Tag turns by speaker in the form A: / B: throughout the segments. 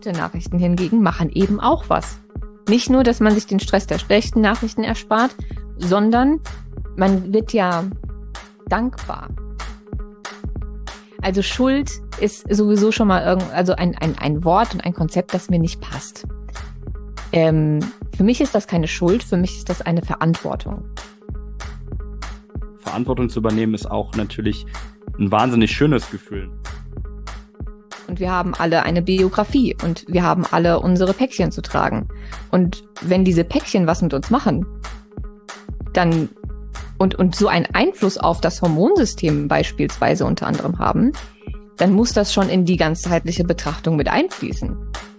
A: Gute Nachrichten hingegen machen eben auch was. Nicht nur, dass man sich den Stress der schlechten Nachrichten erspart, sondern man wird ja dankbar. Also Schuld ist sowieso schon mal ein Wort und ein Konzept, das mir nicht passt. Für mich ist das keine Schuld, für mich ist das eine Verantwortung.
B: Verantwortung zu übernehmen ist auch natürlich ein wahnsinnig schönes Gefühl.
A: Und wir haben alle eine Biografie und wir haben alle unsere Päckchen zu tragen. Und wenn diese Päckchen was mit uns machen, dann und so einen Einfluss auf das Hormonsystem beispielsweise unter anderem haben, dann muss das schon in die ganzheitliche Betrachtung mit einfließen.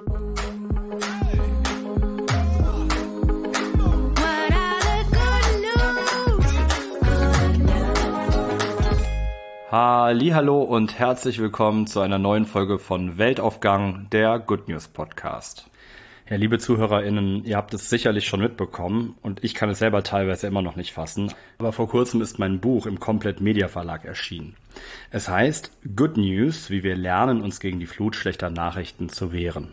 B: Hallihallo und herzlich willkommen zu einer neuen Folge von Weltaufgang, der Good News Podcast. Ja, liebe ZuhörerInnen, ihr habt es sicherlich schon mitbekommen und ich kann es selber teilweise immer noch nicht fassen, aber vor kurzem ist mein Buch im Komplett Media Verlag erschienen. Es heißt Good News, wie wir lernen, uns gegen die Flut schlechter Nachrichten zu wehren.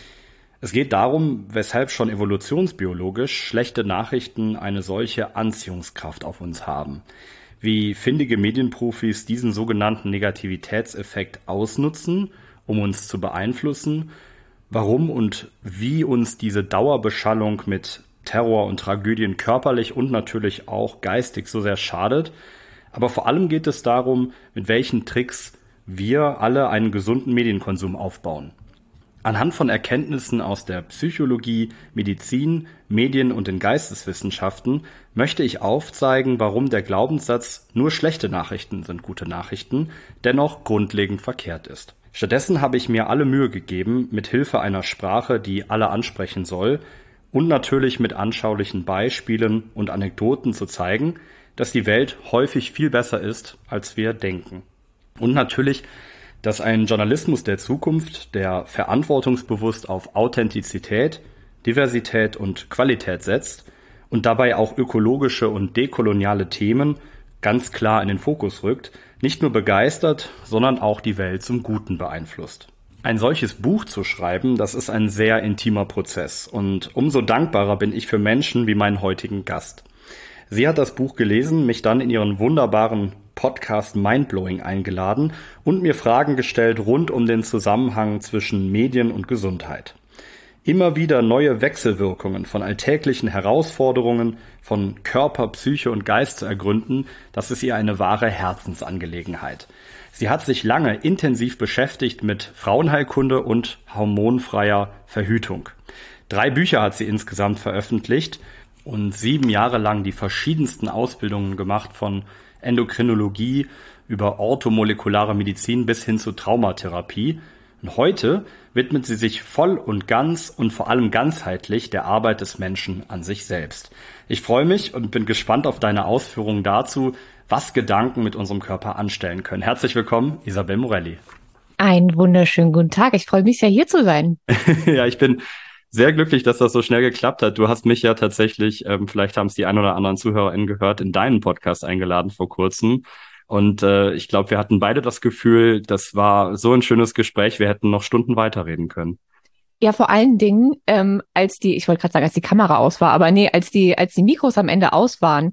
B: Es geht darum, weshalb schon evolutionsbiologisch schlechte Nachrichten eine solche Anziehungskraft auf uns haben. Wie findige Medienprofis diesen sogenannten Negativitätseffekt ausnutzen, um uns zu beeinflussen, warum und wie uns diese Dauerbeschallung mit Terror und Tragödien körperlich und natürlich auch geistig so sehr schadet. Aber vor allem geht es darum, mit welchen Tricks wir alle einen gesunden Medienkonsum aufbauen. Anhand von Erkenntnissen aus der Psychologie, Medizin, Medien und den Geisteswissenschaften möchte ich aufzeigen, warum der Glaubenssatz "nur schlechte Nachrichten sind gute Nachrichten" dennoch grundlegend verkehrt ist. Stattdessen habe ich mir alle Mühe gegeben, mit Hilfe einer Sprache, die alle ansprechen soll, und natürlich mit anschaulichen Beispielen und Anekdoten zu zeigen, dass die Welt häufig viel besser ist, als wir denken. Und natürlich, dass ein Journalismus der Zukunft, der verantwortungsbewusst auf Authentizität, Diversität und Qualität setzt und dabei auch ökologische und dekoloniale Themen ganz klar in den Fokus rückt, nicht nur begeistert, sondern auch die Welt zum Guten beeinflusst. Ein solches Buch zu schreiben, das ist ein sehr intimer Prozess und umso dankbarer bin ich für Menschen wie meinen heutigen Gast. Sie hat das Buch gelesen, mich dann in ihren wunderbaren Podcast Mindblowing eingeladen und mir Fragen gestellt rund um den Zusammenhang zwischen Medien und Gesundheit. Immer wieder neue Wechselwirkungen von alltäglichen Herausforderungen, von Körper, Psyche und Geist zu ergründen, das ist ihr eine wahre Herzensangelegenheit. Sie hat sich lange intensiv beschäftigt mit Frauenheilkunde und hormonfreier Verhütung. 3 Bücher hat sie insgesamt veröffentlicht und 7 Jahre lang die verschiedensten Ausbildungen gemacht, von Endokrinologie über orthomolekulare Medizin bis hin zu Traumatherapie. Und heute widmet sie sich voll und ganz und vor allem ganzheitlich der Arbeit des Menschen an sich selbst. Ich freue mich und bin gespannt auf deine Ausführungen dazu, was Gedanken mit unserem Körper anstellen können. Herzlich willkommen, Isabel Morelli.
A: Einen wunderschönen guten Tag. Ich freue mich sehr, hier zu sein.
B: Ja, ich bin sehr glücklich, dass das so schnell geklappt hat. Du hast mich ja tatsächlich, vielleicht haben es die ein oder anderen ZuhörerInnen gehört, in deinen Podcast eingeladen vor kurzem. Und ich glaube, wir hatten beide das Gefühl, das war so ein schönes Gespräch, wir hätten noch Stunden weiterreden können.
A: Ja, vor allen Dingen, als die Kamera aus war, aber nee, als die Mikros am Ende aus waren,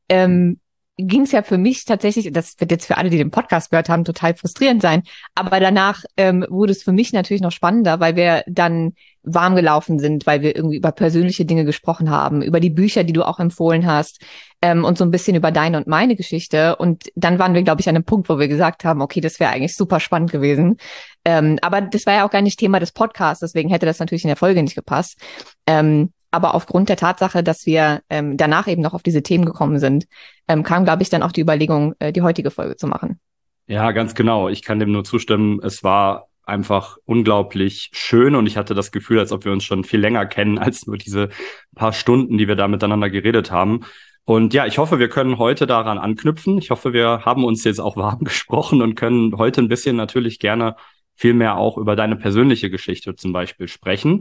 A: ging es ja für mich tatsächlich, das wird jetzt für alle, die den Podcast gehört haben, total frustrierend sein, aber danach wurde es für mich natürlich noch spannender, weil wir dann warm gelaufen sind, weil wir irgendwie über persönliche Dinge gesprochen haben, über die Bücher, die du auch empfohlen hast, und so ein bisschen über deine und meine Geschichte. Und dann waren wir, glaube ich, an einem Punkt, wo wir gesagt haben, okay, das wäre eigentlich super spannend gewesen. Aber das war ja auch gar nicht Thema des Podcasts, deswegen hätte das natürlich in der Folge nicht gepasst. Aber aufgrund der Tatsache, dass wir danach eben noch auf diese Themen gekommen sind, kam, glaube ich, dann auch die Überlegung, die heutige Folge zu machen.
B: Ja, ganz genau. Ich kann dem nur zustimmen. Es war einfach unglaublich schön und ich hatte das Gefühl, als ob wir uns schon viel länger kennen als nur diese paar Stunden, die wir da miteinander geredet haben. Und ja, ich hoffe, wir können heute daran anknüpfen. Ich hoffe, wir haben uns jetzt auch warm gesprochen und können heute ein bisschen natürlich gerne viel mehr auch über deine persönliche Geschichte zum Beispiel sprechen.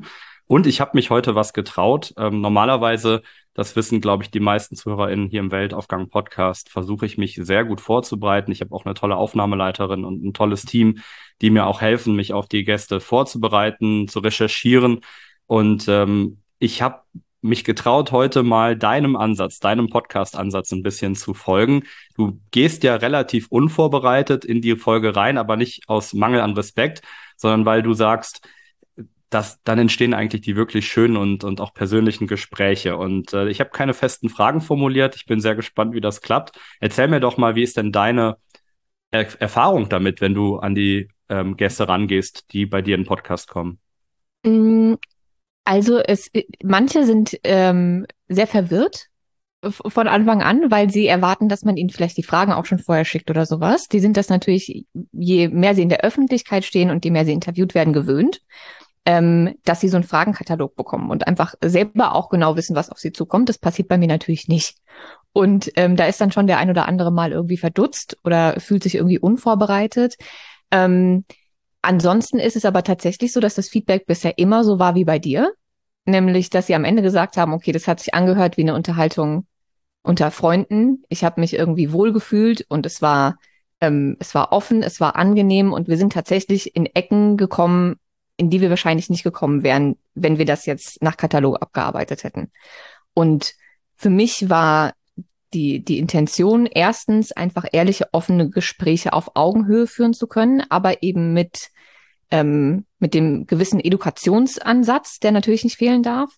B: Und ich habe mich heute was getraut. Normalerweise, das wissen, glaube ich, die meisten ZuhörerInnen hier im Weltaufgang-Podcast, versuche ich mich sehr gut vorzubereiten. Ich habe auch eine tolle Aufnahmeleiterin und ein tolles Team, die mir auch helfen, mich auf die Gäste vorzubereiten, zu recherchieren. Und ich habe mich getraut, heute mal deinem Podcast-Ansatz ein bisschen zu folgen. Du gehst ja relativ unvorbereitet in die Folge rein, aber nicht aus Mangel an Respekt, sondern weil du sagst, dann entstehen eigentlich die wirklich schönen und auch persönlichen Gespräche. Und ich habe keine festen Fragen formuliert. Ich bin sehr gespannt, wie das klappt. Erzähl mir doch mal, wie ist denn deine Erfahrung damit, wenn du an die Gäste rangehst, die bei dir in den Podcast kommen?
A: Mm, Also manche sind sehr verwirrt von Anfang an, weil sie erwarten, dass man ihnen vielleicht die Fragen auch schon vorher schickt oder sowas. Die sind das natürlich, je mehr sie in der Öffentlichkeit stehen und je mehr sie interviewt werden, gewöhnt, dass sie so einen Fragenkatalog bekommen und einfach selber auch genau wissen, was auf sie zukommt. Das passiert bei mir natürlich nicht. Und da ist dann schon der ein oder andere mal irgendwie verdutzt oder fühlt sich irgendwie unvorbereitet. Ähm, Ansonsten ist es aber tatsächlich so, dass das Feedback bisher immer so war wie bei dir, nämlich, dass sie am Ende gesagt haben, okay, das hat sich angehört wie eine Unterhaltung unter Freunden. Ich habe mich irgendwie wohlgefühlt und es war offen, es war angenehm und wir sind tatsächlich in Ecken gekommen, in die wir wahrscheinlich nicht gekommen wären, wenn wir das jetzt nach Katalog abgearbeitet hätten. Und für mich war die Intention, erstens einfach ehrliche, offene Gespräche auf Augenhöhe führen zu können, aber eben mit dem gewissen Edukationsansatz, der natürlich nicht fehlen darf.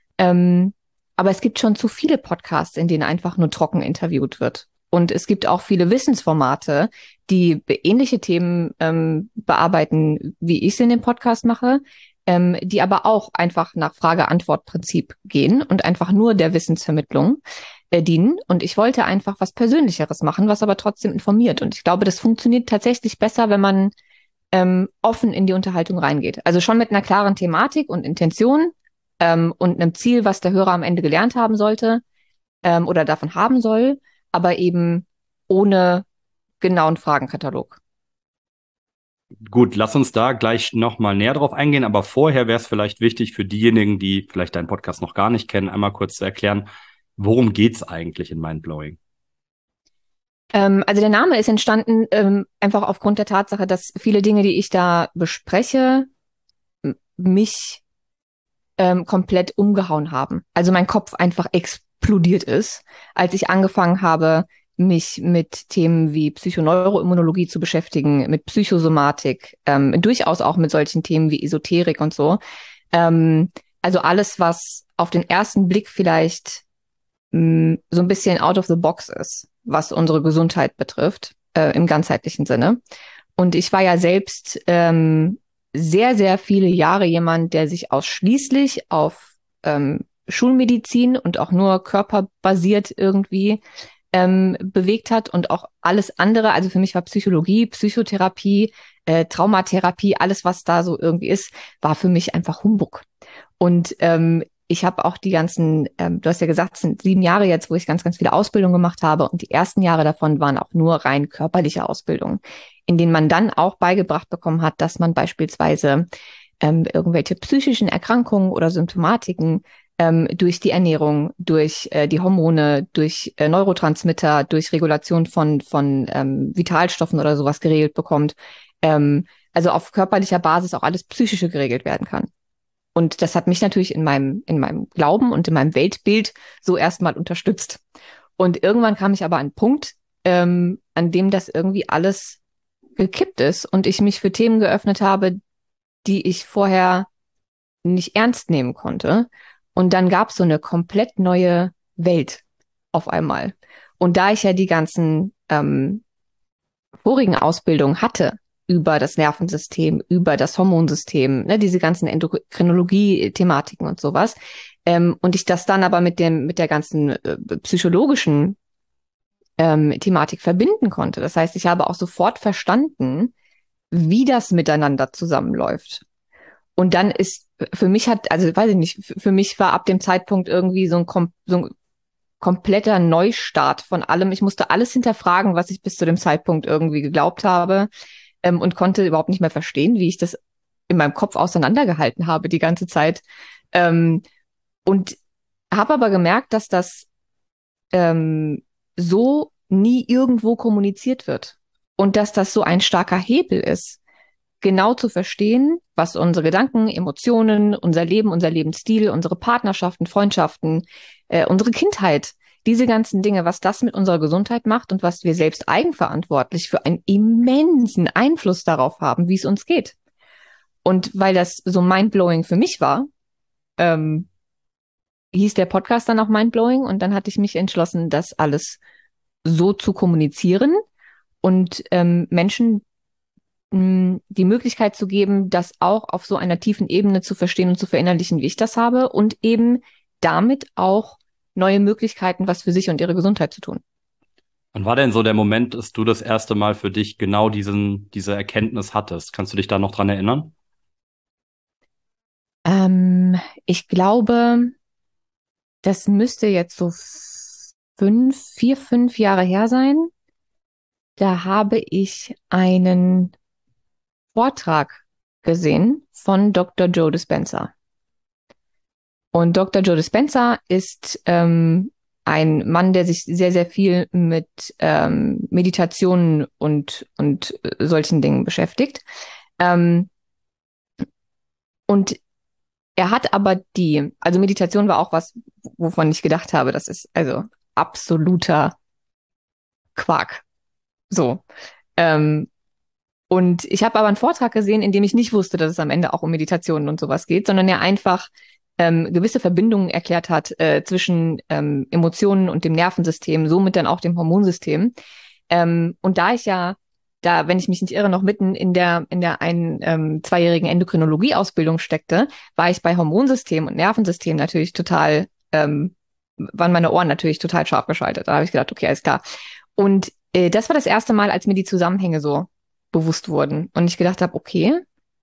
A: Aber es gibt schon zu viele Podcasts, in denen einfach nur trocken interviewt wird. Und es gibt auch viele Wissensformate, die ähnliche Themen bearbeiten, wie ich es in dem Podcast mache, die aber auch einfach nach Frage-Antwort-Prinzip gehen und einfach nur der Wissensvermittlung dienen. Und ich wollte einfach was Persönlicheres machen, was aber trotzdem informiert. Und ich glaube, das funktioniert tatsächlich besser, wenn man offen in die Unterhaltung reingeht. Also schon mit einer klaren Thematik und Intention und einem Ziel, was der Hörer am Ende gelernt haben sollte oder davon haben soll, aber eben ohne genauen Fragenkatalog.
B: Gut, lass uns da gleich nochmal näher drauf eingehen, aber vorher wäre es vielleicht wichtig für diejenigen, die vielleicht deinen Podcast noch gar nicht kennen, einmal kurz zu erklären, worum geht's eigentlich in Mindblowing?
A: Also der Name ist entstanden einfach aufgrund der Tatsache, dass viele Dinge, die ich da bespreche, mich komplett umgehauen haben. Also mein Kopf einfach explodiert ist, als ich angefangen habe, mich mit Themen wie Psychoneuroimmunologie zu beschäftigen, mit Psychosomatik, durchaus auch mit solchen Themen wie Esoterik und so. Also alles, was auf den ersten Blick vielleicht so ein bisschen out of the box ist, was unsere Gesundheit betrifft, im ganzheitlichen Sinne. Und ich war ja selbst sehr, sehr viele Jahre jemand, der sich ausschließlich auf Schulmedizin und auch nur körperbasiert irgendwie bewegt hat und auch alles andere. Also für mich war Psychologie, Psychotherapie, Traumatherapie, alles, was da so irgendwie ist, war für mich einfach Humbug. Und ich habe auch die ganzen, du hast ja gesagt, es sind 7 Jahre jetzt, wo ich ganz, ganz viele Ausbildungen gemacht habe. Und die ersten Jahre davon waren auch nur rein körperliche Ausbildungen, in denen man dann auch beigebracht bekommen hat, dass man beispielsweise irgendwelche psychischen Erkrankungen oder Symptomatiken durch die Ernährung, durch die Hormone, durch Neurotransmitter, durch Regulation von Vitalstoffen oder sowas geregelt bekommt. Also auf körperlicher Basis auch alles Psychische geregelt werden kann. Und das hat mich natürlich in meinem Glauben und in meinem Weltbild so erstmal unterstützt. Und irgendwann kam ich aber an einen Punkt, an dem das irgendwie alles gekippt ist und ich mich für Themen geöffnet habe, die ich vorher nicht ernst nehmen konnte. Und dann gab es so eine komplett neue Welt auf einmal. Und da ich ja die ganzen vorigen Ausbildungen hatte über das Nervensystem, über das Hormonsystem, ne, diese ganzen Endokrinologie-Thematiken und sowas, und ich das dann aber mit der ganzen psychologischen Thematik verbinden konnte. Das heißt, ich habe auch sofort verstanden, wie das miteinander zusammenläuft. Und dann ist für mich also weiß ich nicht, für mich war ab dem Zeitpunkt irgendwie so ein kompletter Neustart von allem. Ich musste alles hinterfragen, was ich bis zu dem Zeitpunkt irgendwie geglaubt habe, und konnte überhaupt nicht mehr verstehen, wie ich das in meinem Kopf auseinandergehalten habe die ganze Zeit. Und habe aber gemerkt, dass das so nie irgendwo kommuniziert wird und dass das so ein starker Hebel ist, genau zu verstehen, was unsere Gedanken, Emotionen, unser Leben, unser Lebensstil, unsere Partnerschaften, Freundschaften, unsere Kindheit, diese ganzen Dinge, was das mit unserer Gesundheit macht und was wir selbst eigenverantwortlich für einen immensen Einfluss darauf haben, wie es uns geht. Und weil das so mindblowing für mich war, hieß der Podcast dann auch Mindblowing und dann hatte ich mich entschlossen, das alles so zu kommunizieren und Menschen die Möglichkeit zu geben, das auch auf so einer tiefen Ebene zu verstehen und zu verinnerlichen, wie ich das habe und eben damit auch neue Möglichkeiten, was für sich und ihre Gesundheit zu tun.
B: Wann war denn so der Moment, dass du das erste Mal für dich genau diese Erkenntnis hattest? Kannst du dich da noch dran erinnern?
A: Ich glaube, das müsste jetzt so 5 Jahre her sein. Da habe ich einen Vortrag gesehen von Dr. Joe Dispenza. Und Dr. Joe Dispenza ist ein Mann, der sich sehr, sehr viel mit Meditationen und solchen Dingen beschäftigt. Und er hat aber also Meditation war auch was, wovon ich gedacht habe, das ist also absoluter Quark. So. Ähm, und ich habe aber einen Vortrag gesehen, in dem ich nicht wusste, dass es am Ende auch um Meditationen und sowas geht, sondern er einfach gewisse Verbindungen erklärt hat zwischen Emotionen und dem Nervensystem, somit dann auch dem Hormonsystem. Und da ich ja da, wenn ich mich nicht irre, noch mitten in der einen 2-jährigen Endokrinologie-Ausbildung steckte, war ich bei Hormonsystem und Nervensystem natürlich total, waren meine Ohren natürlich total scharf geschaltet. Da habe ich gedacht, okay, alles klar. Und das war das erste Mal, als mir die Zusammenhänge so bewusst wurden. Und ich gedacht habe, okay,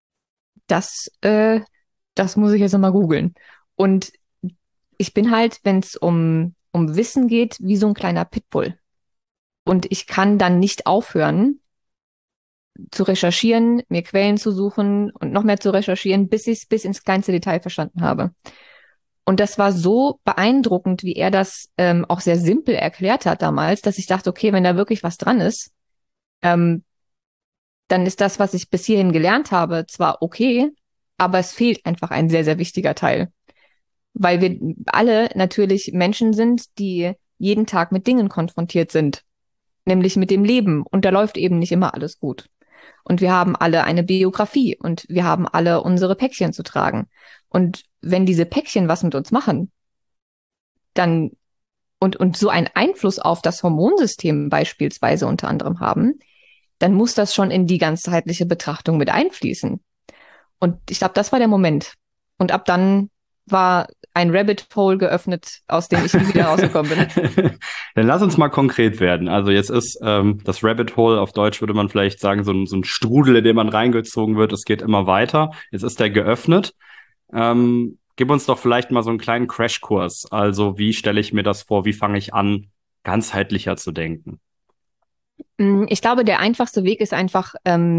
A: das muss ich jetzt nochmal googeln. Und ich bin halt, wenn es um Wissen geht, wie so ein kleiner Pitbull. Und ich kann dann nicht aufhören, zu recherchieren, mir Quellen zu suchen und noch mehr zu recherchieren, bis ich es bis ins kleinste Detail verstanden habe. Und das war so beeindruckend, wie er das auch sehr simpel erklärt hat damals, dass ich dachte, okay, wenn da wirklich was dran ist, ähm, dann ist das, was ich bis hierhin gelernt habe, zwar okay, aber es fehlt einfach ein sehr, sehr wichtiger Teil. Weil wir alle natürlich Menschen sind, die jeden Tag mit Dingen konfrontiert sind, nämlich mit dem Leben. Und da läuft eben nicht immer alles gut. Und wir haben alle eine Biografie und wir haben alle unsere Päckchen zu tragen. Und wenn diese Päckchen was mit uns machen, dann und so einen Einfluss auf das Hormonsystem beispielsweise unter anderem haben, dann muss das schon in die ganzheitliche Betrachtung mit einfließen. Und ich glaube, das war der Moment. Und ab dann war ein Rabbit Hole geöffnet, aus dem ich nie wieder rausgekommen bin.
B: Dann lass uns mal konkret werden. Also jetzt ist das Rabbit Hole, auf Deutsch würde man vielleicht sagen, so ein Strudel, in den man reingezogen wird. Es geht immer weiter. Jetzt ist der geöffnet. Gib uns doch vielleicht mal so einen kleinen Crashkurs. Also wie stelle ich mir das vor? Wie fange ich an, ganzheitlicher zu denken?
A: Ich glaube, der einfachste Weg ist einfach,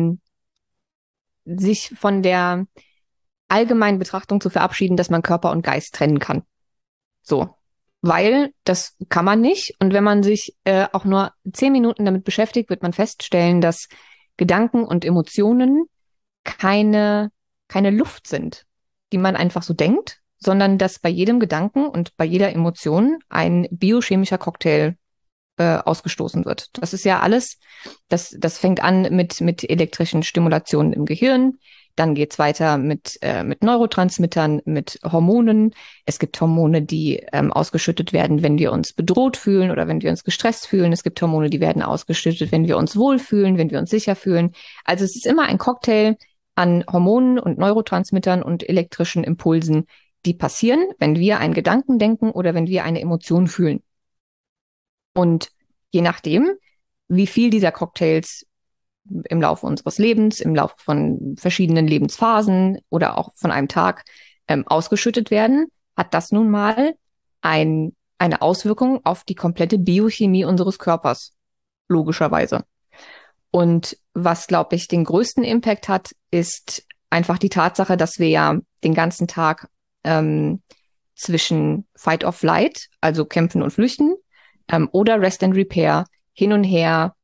A: sich von der allgemeinen Betrachtung zu verabschieden, dass man Körper und Geist trennen kann. So. Weil das kann man nicht. Und wenn man sich auch nur 10 Minuten damit beschäftigt, wird man feststellen, dass Gedanken und Emotionen keine Luft sind, die man einfach so denkt, sondern dass bei jedem Gedanken und bei jeder Emotion ein biochemischer Cocktail ausgestoßen wird. Das ist ja alles, das fängt an mit elektrischen Stimulationen im Gehirn, dann geht's weiter mit Neurotransmittern, mit Hormonen. Es gibt Hormone, die ausgeschüttet werden, wenn wir uns bedroht fühlen oder wenn wir uns gestresst fühlen. Es gibt Hormone, die werden ausgeschüttet, wenn wir uns wohlfühlen, wenn wir uns sicher fühlen. Also es ist immer ein Cocktail an Hormonen und Neurotransmittern und elektrischen Impulsen, die passieren, wenn wir einen Gedanken denken oder wenn wir eine Emotion fühlen. Und je nachdem, wie viel dieser Cocktails im Laufe unseres Lebens, im Laufe von verschiedenen Lebensphasen oder auch von einem Tag ausgeschüttet werden, hat das nun mal eine Auswirkung auf die komplette Biochemie unseres Körpers, logischerweise. Und was, glaube ich, den größten Impact hat, ist einfach die Tatsache, dass wir ja den ganzen Tag zwischen Fight or Flight, also Kämpfen und Flüchten, oder Rest and Repair, hin und her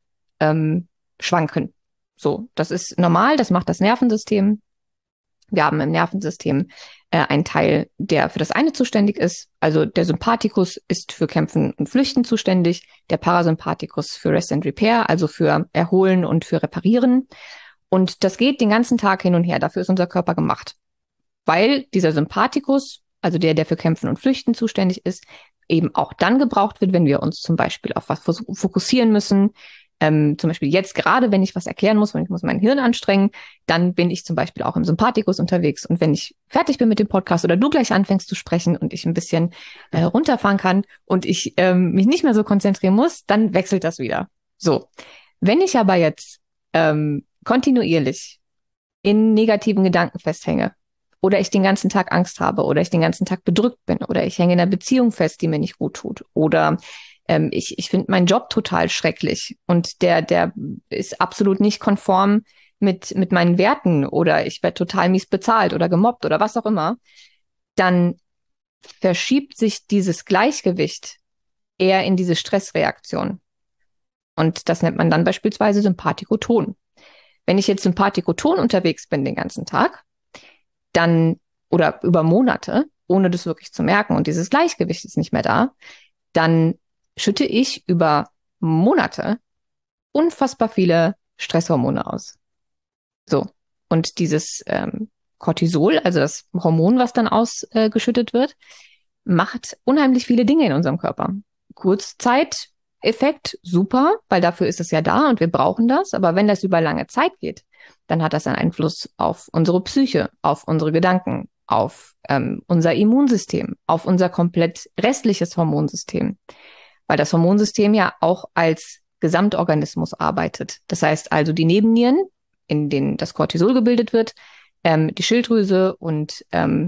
A: schwanken. So, das ist normal, das macht das Nervensystem. Wir haben im Nervensystem einen Teil, der für das eine zuständig ist. Also der Sympathikus ist für Kämpfen und Flüchten zuständig, der Parasympathikus für Rest and Repair, also für Erholen und für Reparieren. Und das geht den ganzen Tag hin und her. Dafür ist unser Körper gemacht. Weil dieser Sympathikus, also der für Kämpfen und Flüchten zuständig ist, eben auch dann gebraucht wird, wenn wir uns zum Beispiel auf was fokussieren müssen. Zum Beispiel jetzt gerade, wenn ich was erklären muss, wenn ich muss mein Hirn anstrengen, dann bin ich zum Beispiel auch im Sympathikus unterwegs. Und wenn ich fertig bin mit dem Podcast oder du gleich anfängst zu sprechen und ich ein bisschen runterfahren kann und ich mich nicht mehr so konzentrieren muss, dann wechselt das wieder. So, wenn ich aber jetzt kontinuierlich in negativen Gedanken festhänge oder ich den ganzen Tag Angst habe oder ich den ganzen Tag bedrückt bin oder ich hänge in einer Beziehung fest, die mir nicht gut tut oder ich finde meinen Job total schrecklich und der ist absolut nicht konform mit meinen Werten oder ich werde total mies bezahlt oder gemobbt oder was auch immer, dann verschiebt sich dieses Gleichgewicht eher in diese Stressreaktion. Und das nennt man dann beispielsweise Sympathikoton. Wenn ich jetzt Sympathikoton unterwegs bin den ganzen Tag, dann oder über Monate, ohne das wirklich zu merken und dieses Gleichgewicht ist nicht mehr da, dann schütte ich über Monate unfassbar viele Stresshormone aus. So. Und dieses Cortisol, also das Hormon, was dann ausgeschüttet wird, macht unheimlich viele Dinge in unserem Körper. Kurzzeiteffekt, super, weil dafür ist es ja da und wir brauchen das. Aber wenn das über lange Zeit geht, dann hat das einen Einfluss auf unsere Psyche, auf unsere Gedanken, auf unser Immunsystem, auf unser komplett restliches Hormonsystem. Weil das Hormonsystem ja auch als Gesamtorganismus arbeitet. Das heißt also die Nebennieren, in denen das Cortisol gebildet wird, die Schilddrüse und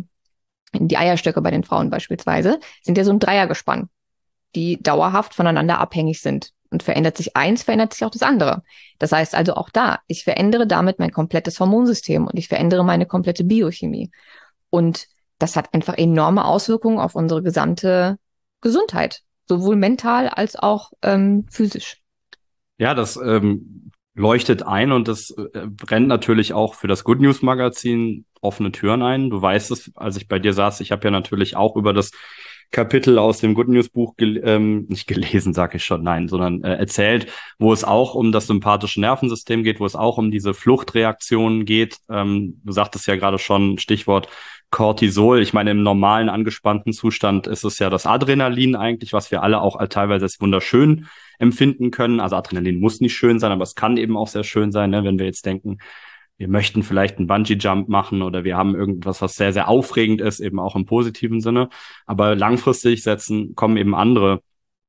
A: die Eierstöcke bei den Frauen beispielsweise, sind ja so ein Dreiergespann, die dauerhaft voneinander abhängig sind. Und verändert sich eins, verändert sich auch das andere. Das heißt also auch da, ich verändere damit mein komplettes Hormonsystem und ich verändere meine komplette Biochemie. Und das hat einfach enorme Auswirkungen auf unsere gesamte Gesundheit. Sowohl mental als auch physisch.
B: Ja, das leuchtet ein und das brennt natürlich auch für das Good News Magazin offene Türen ein. Du weißt es, als ich bei dir saß, ich habe ja natürlich auch über das Kapitel aus dem Good News Buch nicht gelesen, sage ich schon, nein, sondern erzählt, wo es auch um das sympathische Nervensystem geht, wo es auch um diese Fluchtreaktionen geht. Du sagtest ja gerade schon, Stichwort Cortisol. Ich meine, im normalen angespannten Zustand ist es ja das Adrenalin eigentlich, was wir alle auch teilweise als wunderschön empfinden können. Also Adrenalin muss nicht schön sein, aber es kann eben auch sehr schön sein, ne? Wenn wir jetzt denken, wir möchten vielleicht einen Bungee-Jump machen oder wir haben irgendwas, was sehr, sehr aufregend ist, eben auch im positiven Sinne. Aber langfristig kommen eben andere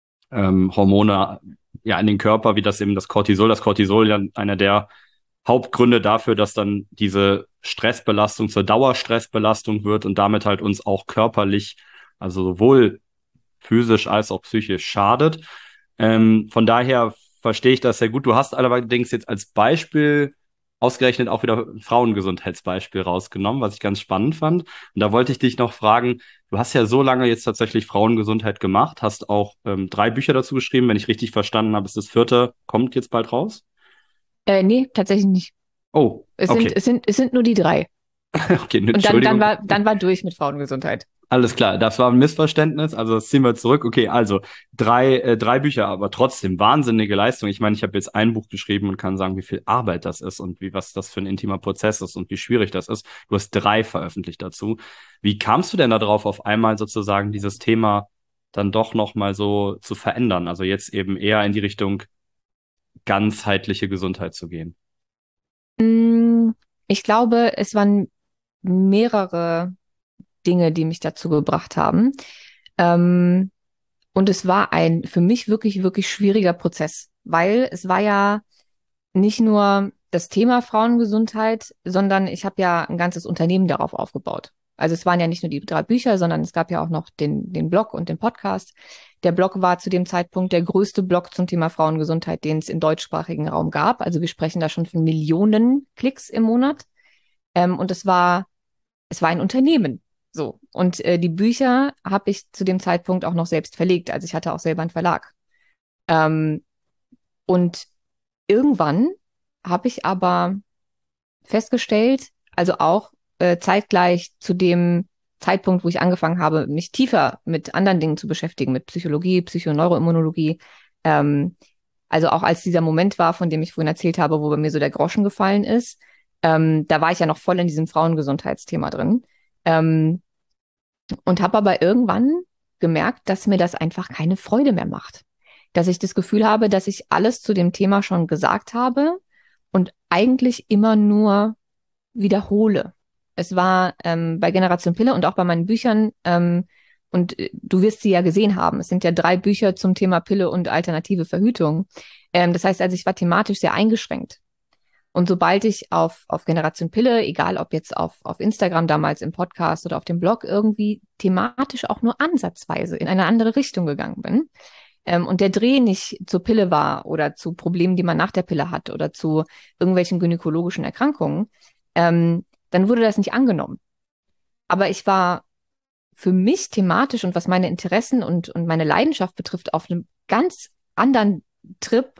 B: Hormone ja in den Körper, wie das eben das Cortisol. Das Cortisol ja einer der Hauptgründe dafür, dass dann diese Stressbelastung zur Dauerstressbelastung wird und damit halt uns auch körperlich, also sowohl physisch als auch psychisch schadet. Von daher verstehe ich das sehr gut. Du hast allerdings jetzt als Beispiel ausgerechnet auch wieder Frauengesundheitsbeispiel rausgenommen, was ich ganz spannend fand. Und da wollte ich dich noch fragen, du hast ja so lange jetzt tatsächlich Frauengesundheit gemacht, hast auch 3 Bücher dazu geschrieben. Wenn ich richtig verstanden habe, ist das 4. kommt jetzt bald raus?
A: Nee, tatsächlich nicht.
B: Oh, okay.
A: Es sind nur die 3.
B: Okay,
A: Und
B: Entschuldigung.
A: dann war durch mit Frauengesundheit.
B: Alles klar, das war ein Missverständnis, also das ziehen wir zurück. Okay, also 3 Bücher, aber trotzdem wahnsinnige Leistung. Ich meine, ich habe jetzt ein Buch geschrieben und kann sagen, wie viel Arbeit das ist und was das für ein intimer Prozess ist und wie schwierig das ist. Du hast 3 veröffentlicht dazu. Wie kamst du denn darauf, auf einmal sozusagen dieses Thema dann doch nochmal so zu verändern? Also jetzt eben eher in die Richtung ganzheitliche Gesundheit zu gehen?
A: Ich glaube, es waren mehrere Dinge, die mich dazu gebracht haben. Und es war ein für mich wirklich, wirklich schwieriger Prozess, weil es war ja nicht nur das Thema Frauengesundheit, sondern ich habe ja ein ganzes Unternehmen darauf aufgebaut. Also es waren ja nicht nur die 3 Bücher, sondern es gab ja auch noch den Blog und den Podcast. Der Blog war zu dem Zeitpunkt der größte Blog zum Thema Frauengesundheit, den es im deutschsprachigen Raum gab. Also wir sprechen da schon von Millionen Klicks im Monat. Und es war ein Unternehmen. So. Und die Bücher habe ich zu dem Zeitpunkt auch noch selbst verlegt. Also ich hatte auch selber einen Verlag. Ähm, und irgendwann habe ich aber festgestellt, also auch zeitgleich zu dem Zeitpunkt, wo ich angefangen habe, mich tiefer mit anderen Dingen zu beschäftigen, mit Psychologie, Psychoneuroimmunologie, ähm, also auch als dieser Moment war, von dem ich vorhin erzählt habe, wo bei mir so der Groschen gefallen ist, da war ich ja noch voll in diesem Frauengesundheitsthema drin. Ähm, und habe aber irgendwann gemerkt, dass mir das einfach keine Freude mehr macht. Dass ich das Gefühl habe, dass ich alles zu dem Thema schon gesagt habe und eigentlich immer nur wiederhole. Es war bei Generation Pille und auch bei meinen Büchern, und du wirst sie ja gesehen haben. Es sind ja 3 Bücher zum Thema Pille und alternative Verhütung. Das heißt also, ich war thematisch sehr eingeschränkt. Und sobald ich auf Generation Pille, egal ob jetzt auf Instagram damals im Podcast oder auf dem Blog, irgendwie thematisch auch nur ansatzweise in eine andere Richtung gegangen bin, und der Dreh nicht zur Pille war oder zu Problemen, die man nach der Pille hat oder zu irgendwelchen gynäkologischen Erkrankungen, dann wurde das nicht angenommen. Aber ich war für mich thematisch und was meine Interessen und meine Leidenschaft betrifft, auf einem ganz anderen Trip,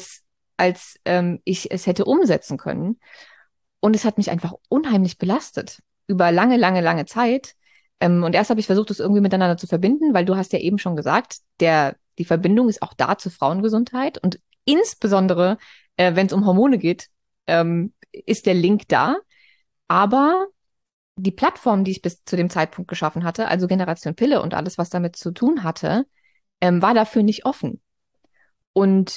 A: als ich es hätte umsetzen können. Und es hat mich einfach unheimlich belastet über lange, lange, lange Zeit. Und erst habe ich versucht, das irgendwie miteinander zu verbinden, weil du hast ja eben schon gesagt, die Verbindung ist auch da zur Frauengesundheit. Und insbesondere, wenn es um Hormone geht, ist der Link da. Aber die Plattform, die ich bis zu dem Zeitpunkt geschaffen hatte, also Generation Pille und alles, was damit zu tun hatte, war dafür nicht offen. Und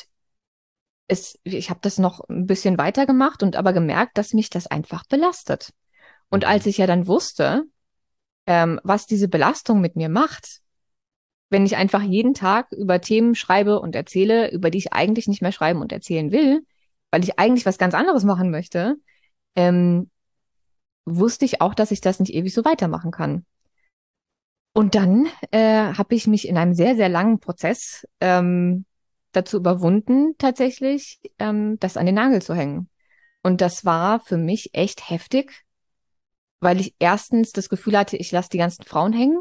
A: ich habe das noch ein bisschen weitergemacht und aber gemerkt, dass mich das einfach belastet. Und als
B: Mhm.
A: ich ja dann wusste, was diese Belastung mit mir macht, wenn ich einfach jeden Tag über Themen schreibe und erzähle, über die ich eigentlich nicht mehr schreiben und erzählen will, weil ich eigentlich was ganz anderes machen möchte, ähm, wusste ich auch, dass ich das nicht ewig so weitermachen kann. Und dann habe ich mich in einem sehr, sehr langen Prozess dazu überwunden, tatsächlich das an den Nagel zu hängen. Und das war für mich echt heftig, weil ich erstens das Gefühl hatte, ich lasse die ganzen Frauen hängen,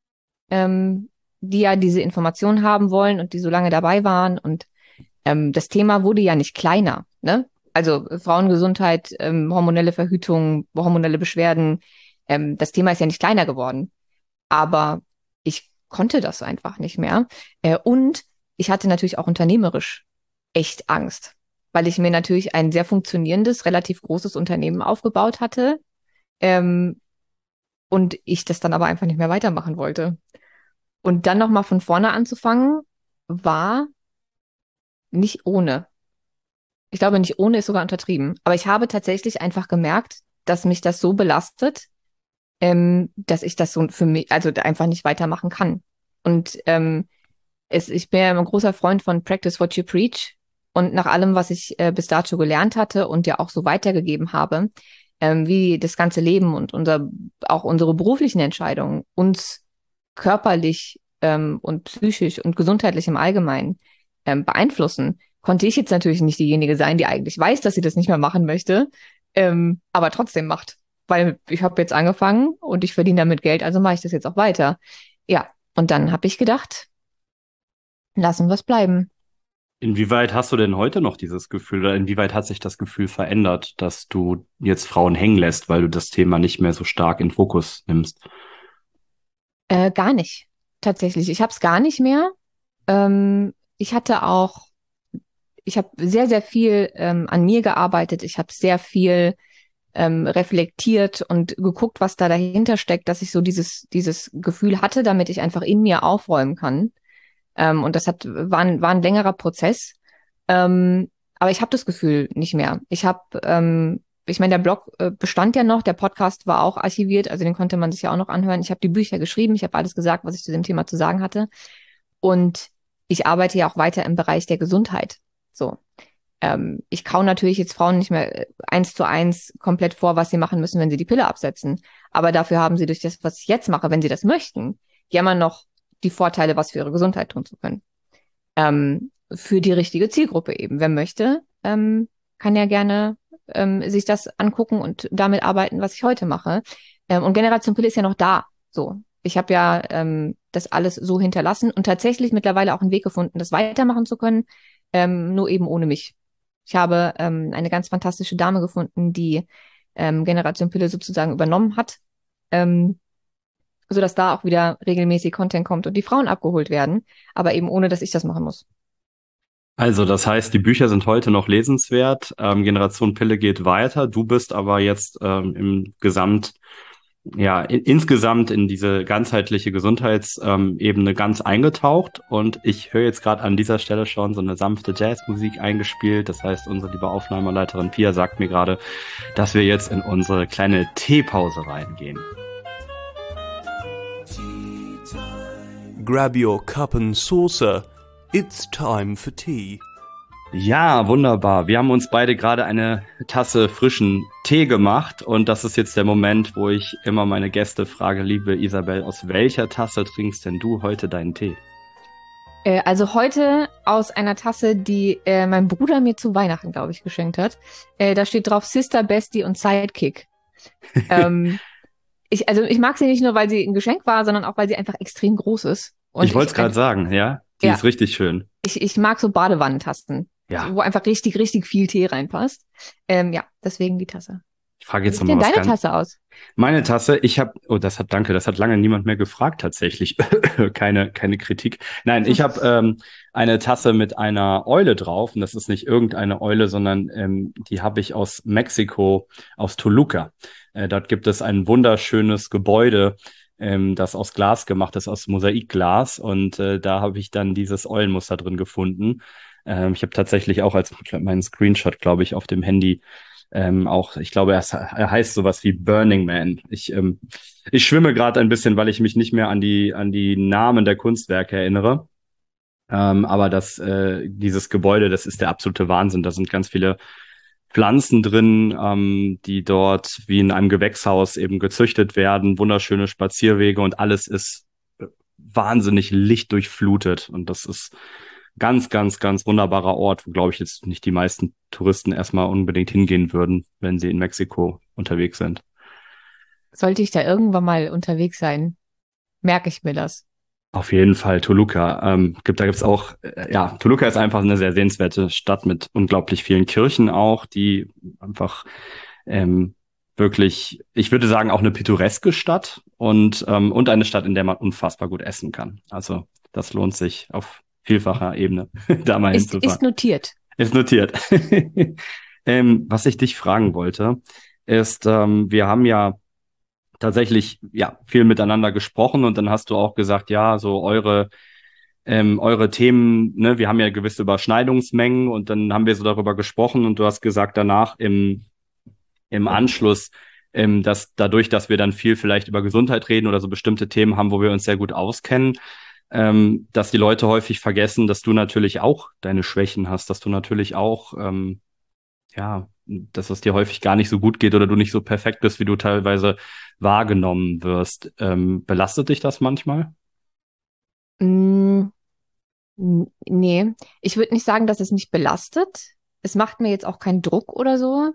A: die ja diese Informationen haben wollen und die so lange dabei waren. Und das Thema wurde ja nicht kleiner, ne? Also Frauengesundheit, hormonelle Verhütung, hormonelle Beschwerden, das Thema ist ja nicht kleiner geworden. Aber ich konnte das einfach nicht mehr. Und ich hatte natürlich auch unternehmerisch echt Angst, weil ich mir natürlich ein sehr funktionierendes, relativ großes Unternehmen aufgebaut hatte, ähm, und ich das dann aber einfach nicht mehr weitermachen wollte. Und dann nochmal von vorne anzufangen, war nicht ohne. Ich glaube, nicht ohne ist sogar untertrieben. Aber ich habe tatsächlich einfach gemerkt, dass mich das so belastet, dass ich das so für mich, also einfach nicht weitermachen kann. Und ich bin ja ein großer Freund von Practice what you preach. Und nach allem, was ich bis dato gelernt hatte und ja auch so weitergegeben habe, wie das ganze Leben und auch unsere beruflichen Entscheidungen uns körperlich und psychisch und gesundheitlich im Allgemeinen beeinflussen, konnte ich jetzt natürlich nicht diejenige sein, die eigentlich weiß, dass sie das nicht mehr machen möchte, aber trotzdem macht. Weil ich habe jetzt angefangen und ich verdiene damit Geld, also mache ich das jetzt auch weiter. Ja, und dann habe ich gedacht, lassen wir es bleiben.
B: Inwieweit hast du denn heute noch dieses Gefühl oder inwieweit hat sich das Gefühl verändert, dass du jetzt Frauen hängen lässt, weil du das Thema nicht mehr so stark in Fokus nimmst?
A: Gar nicht, tatsächlich. Ich habe es gar nicht mehr. Ich hatte auch, ich habe sehr, sehr viel an mir gearbeitet. Ich habe sehr viel reflektiert und geguckt, was da dahinter steckt, dass ich so dieses Gefühl hatte, damit ich einfach in mir aufräumen kann. Und war ein längerer Prozess. Aber ich habe das Gefühl nicht mehr. Ich meine, der Blog bestand ja noch, der Podcast war auch archiviert, also den konnte man sich ja auch noch anhören. Ich habe die Bücher geschrieben, ich habe alles gesagt, was ich zu dem Thema zu sagen hatte. Und ich arbeite ja auch weiter im Bereich der Gesundheit. So. Ich kau natürlich jetzt Frauen nicht mehr 1:1 komplett vor, was sie machen müssen, wenn sie die Pille absetzen. Aber dafür haben sie durch das, was ich jetzt mache, wenn sie das möchten, ja immer noch die Vorteile, was für ihre Gesundheit tun zu können. Für die richtige Zielgruppe eben. Wer möchte, kann ja gerne sich das angucken und damit arbeiten, was ich heute mache. Und Generation Pille ist ja noch da. So, ich habe ja das alles so hinterlassen und tatsächlich mittlerweile auch einen Weg gefunden, das weitermachen zu können, nur eben ohne mich. Ich habe eine ganz fantastische Dame gefunden, die Generation Pille sozusagen übernommen hat, ähm, sodass da auch wieder regelmäßig Content kommt und die Frauen abgeholt werden, aber eben ohne, dass ich das machen muss.
B: Also, das heißt, die Bücher sind heute noch lesenswert. Generation Pille geht weiter. Du bist aber jetzt insgesamt in diese ganzheitliche Gesundheitsebene ganz eingetaucht. Und ich höre jetzt gerade an dieser Stelle schon so eine sanfte Jazzmusik eingespielt. Das heißt, unsere liebe Aufnahmeleiterin Pia sagt mir gerade, dass wir jetzt in unsere kleine Teepause reingehen.
C: Grab your cup and saucer. It's time for tea.
B: Ja, wunderbar. Wir haben uns beide gerade eine Tasse frischen Tee gemacht und das ist jetzt der Moment, wo ich immer meine Gäste frage, liebe Isabel, aus welcher Tasse trinkst denn du heute deinen Tee?
A: Also heute aus einer Tasse, die mein Bruder mir zu Weihnachten, glaube ich, geschenkt hat. Da steht drauf Sister, Bestie und Sidekick. Ich mag sie nicht nur, weil sie ein Geschenk war, sondern auch, weil sie einfach extrem groß ist. Und
B: ich wollte es gerade sagen, ja? Die ist richtig schön.
A: Ich mag so Badewannentassen, wo einfach richtig, richtig viel Tee reinpasst. Deswegen die Tasse.
B: Ich frage jetzt
A: nochmal, wie
B: was
A: sieht deine Tasse aus?
B: Meine Tasse, danke, das hat lange niemand mehr gefragt tatsächlich. Keine Kritik. Nein, ich habe eine Tasse mit einer Eule drauf und das ist nicht irgendeine Eule, sondern die habe ich aus Mexiko, aus Toluca. Dort gibt es ein wunderschönes Gebäude, das aus Glas gemacht ist, aus Mosaikglas und da habe ich dann dieses Eulenmuster drin gefunden. Ich habe tatsächlich auch als meinen Screenshot, glaube ich, auf dem Handy ich glaube, er heißt sowas wie Burning Man. Ich schwimme gerade ein bisschen, weil ich mich nicht mehr an die Namen der Kunstwerke erinnere. Aber dieses Gebäude, das ist der absolute Wahnsinn. Da sind ganz viele Pflanzen drin, die dort wie in einem Gewächshaus eben gezüchtet werden, wunderschöne Spazierwege und alles ist wahnsinnig lichtdurchflutet. Und das ist ganz, ganz, ganz wunderbarer Ort, wo, glaube ich, jetzt nicht die meisten Touristen erstmal unbedingt hingehen würden, wenn sie in Mexiko unterwegs sind.
A: Sollte ich da irgendwann mal unterwegs sein, merke ich mir das.
B: Auf jeden Fall Toluca. Da gibt's auch, Toluca ist einfach eine sehr sehenswerte Stadt mit unglaublich vielen Kirchen auch, die einfach wirklich, ich würde sagen, auch eine pittoreske Stadt und eine Stadt, in der man unfassbar gut essen kann. Also das lohnt sich auf vielfacher Ebene, da mal hinzufahren.
A: Ist notiert.
B: Ist notiert. Was ich dich fragen wollte, ist, wir haben ja tatsächlich viel miteinander gesprochen und dann hast du auch gesagt, ja, so eure Themen, ne, wir haben ja gewisse Überschneidungsmengen und dann haben wir so darüber gesprochen und du hast gesagt danach im Anschluss, dass dadurch, dass wir dann viel vielleicht über Gesundheit reden oder so bestimmte Themen haben, wo wir uns sehr gut auskennen, dass die Leute häufig vergessen, dass du natürlich auch deine Schwächen hast, dass du natürlich auch, dass es dir häufig gar nicht so gut geht oder du nicht so perfekt bist, wie du teilweise wahrgenommen wirst. Belastet dich das manchmal?
A: Nee, ich würde nicht sagen, dass es mich belastet. Es macht mir jetzt auch keinen Druck oder so.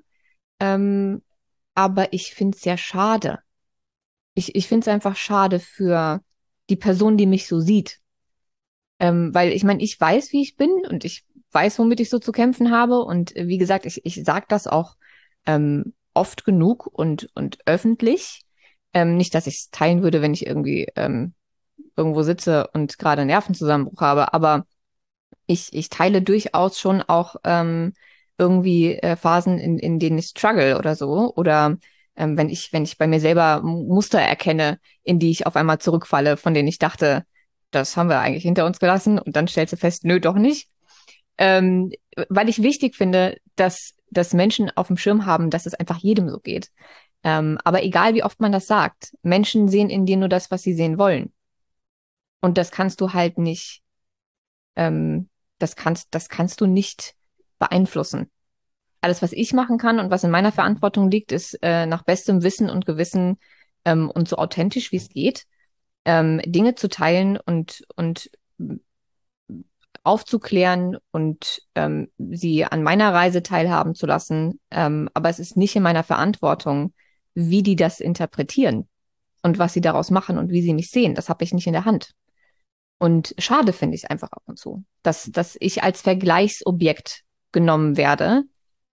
A: Aber ich finde es sehr schade. Ich finde es einfach schade für die Person, die mich so sieht. Weil ich meine, ich weiß, wie ich bin und ich weiß, womit ich so zu kämpfen habe. Und wie gesagt, ich sage das auch oft genug und öffentlich. Nicht, dass ich es teilen würde, wenn ich irgendwie irgendwo sitze und gerade einen Nervenzusammenbruch habe, aber ich teile durchaus schon auch irgendwie Phasen, in denen ich struggle oder so. Oder wenn ich bei mir selber Muster erkenne, in die ich auf einmal zurückfalle, von denen ich dachte, das haben wir eigentlich hinter uns gelassen und dann stellst du fest, nö, doch nicht. Weil ich wichtig finde, dass Menschen auf dem Schirm haben, dass es einfach jedem so geht. Aber egal, wie oft man das sagt, Menschen sehen in dir nur das, was sie sehen wollen. Und das kannst du halt nicht, das kannst du nicht beeinflussen. Alles, was ich machen kann und was in meiner Verantwortung liegt, ist nach bestem Wissen und Gewissen und so authentisch, wie es geht, Dinge zu teilen und aufzuklären und sie an meiner Reise teilhaben zu lassen. Aber es ist nicht in meiner Verantwortung, wie die das interpretieren. Und was sie daraus machen und wie sie mich sehen, das habe ich nicht in der Hand. Und schade finde ich es einfach ab und zu, dass ich als Vergleichsobjekt genommen werde,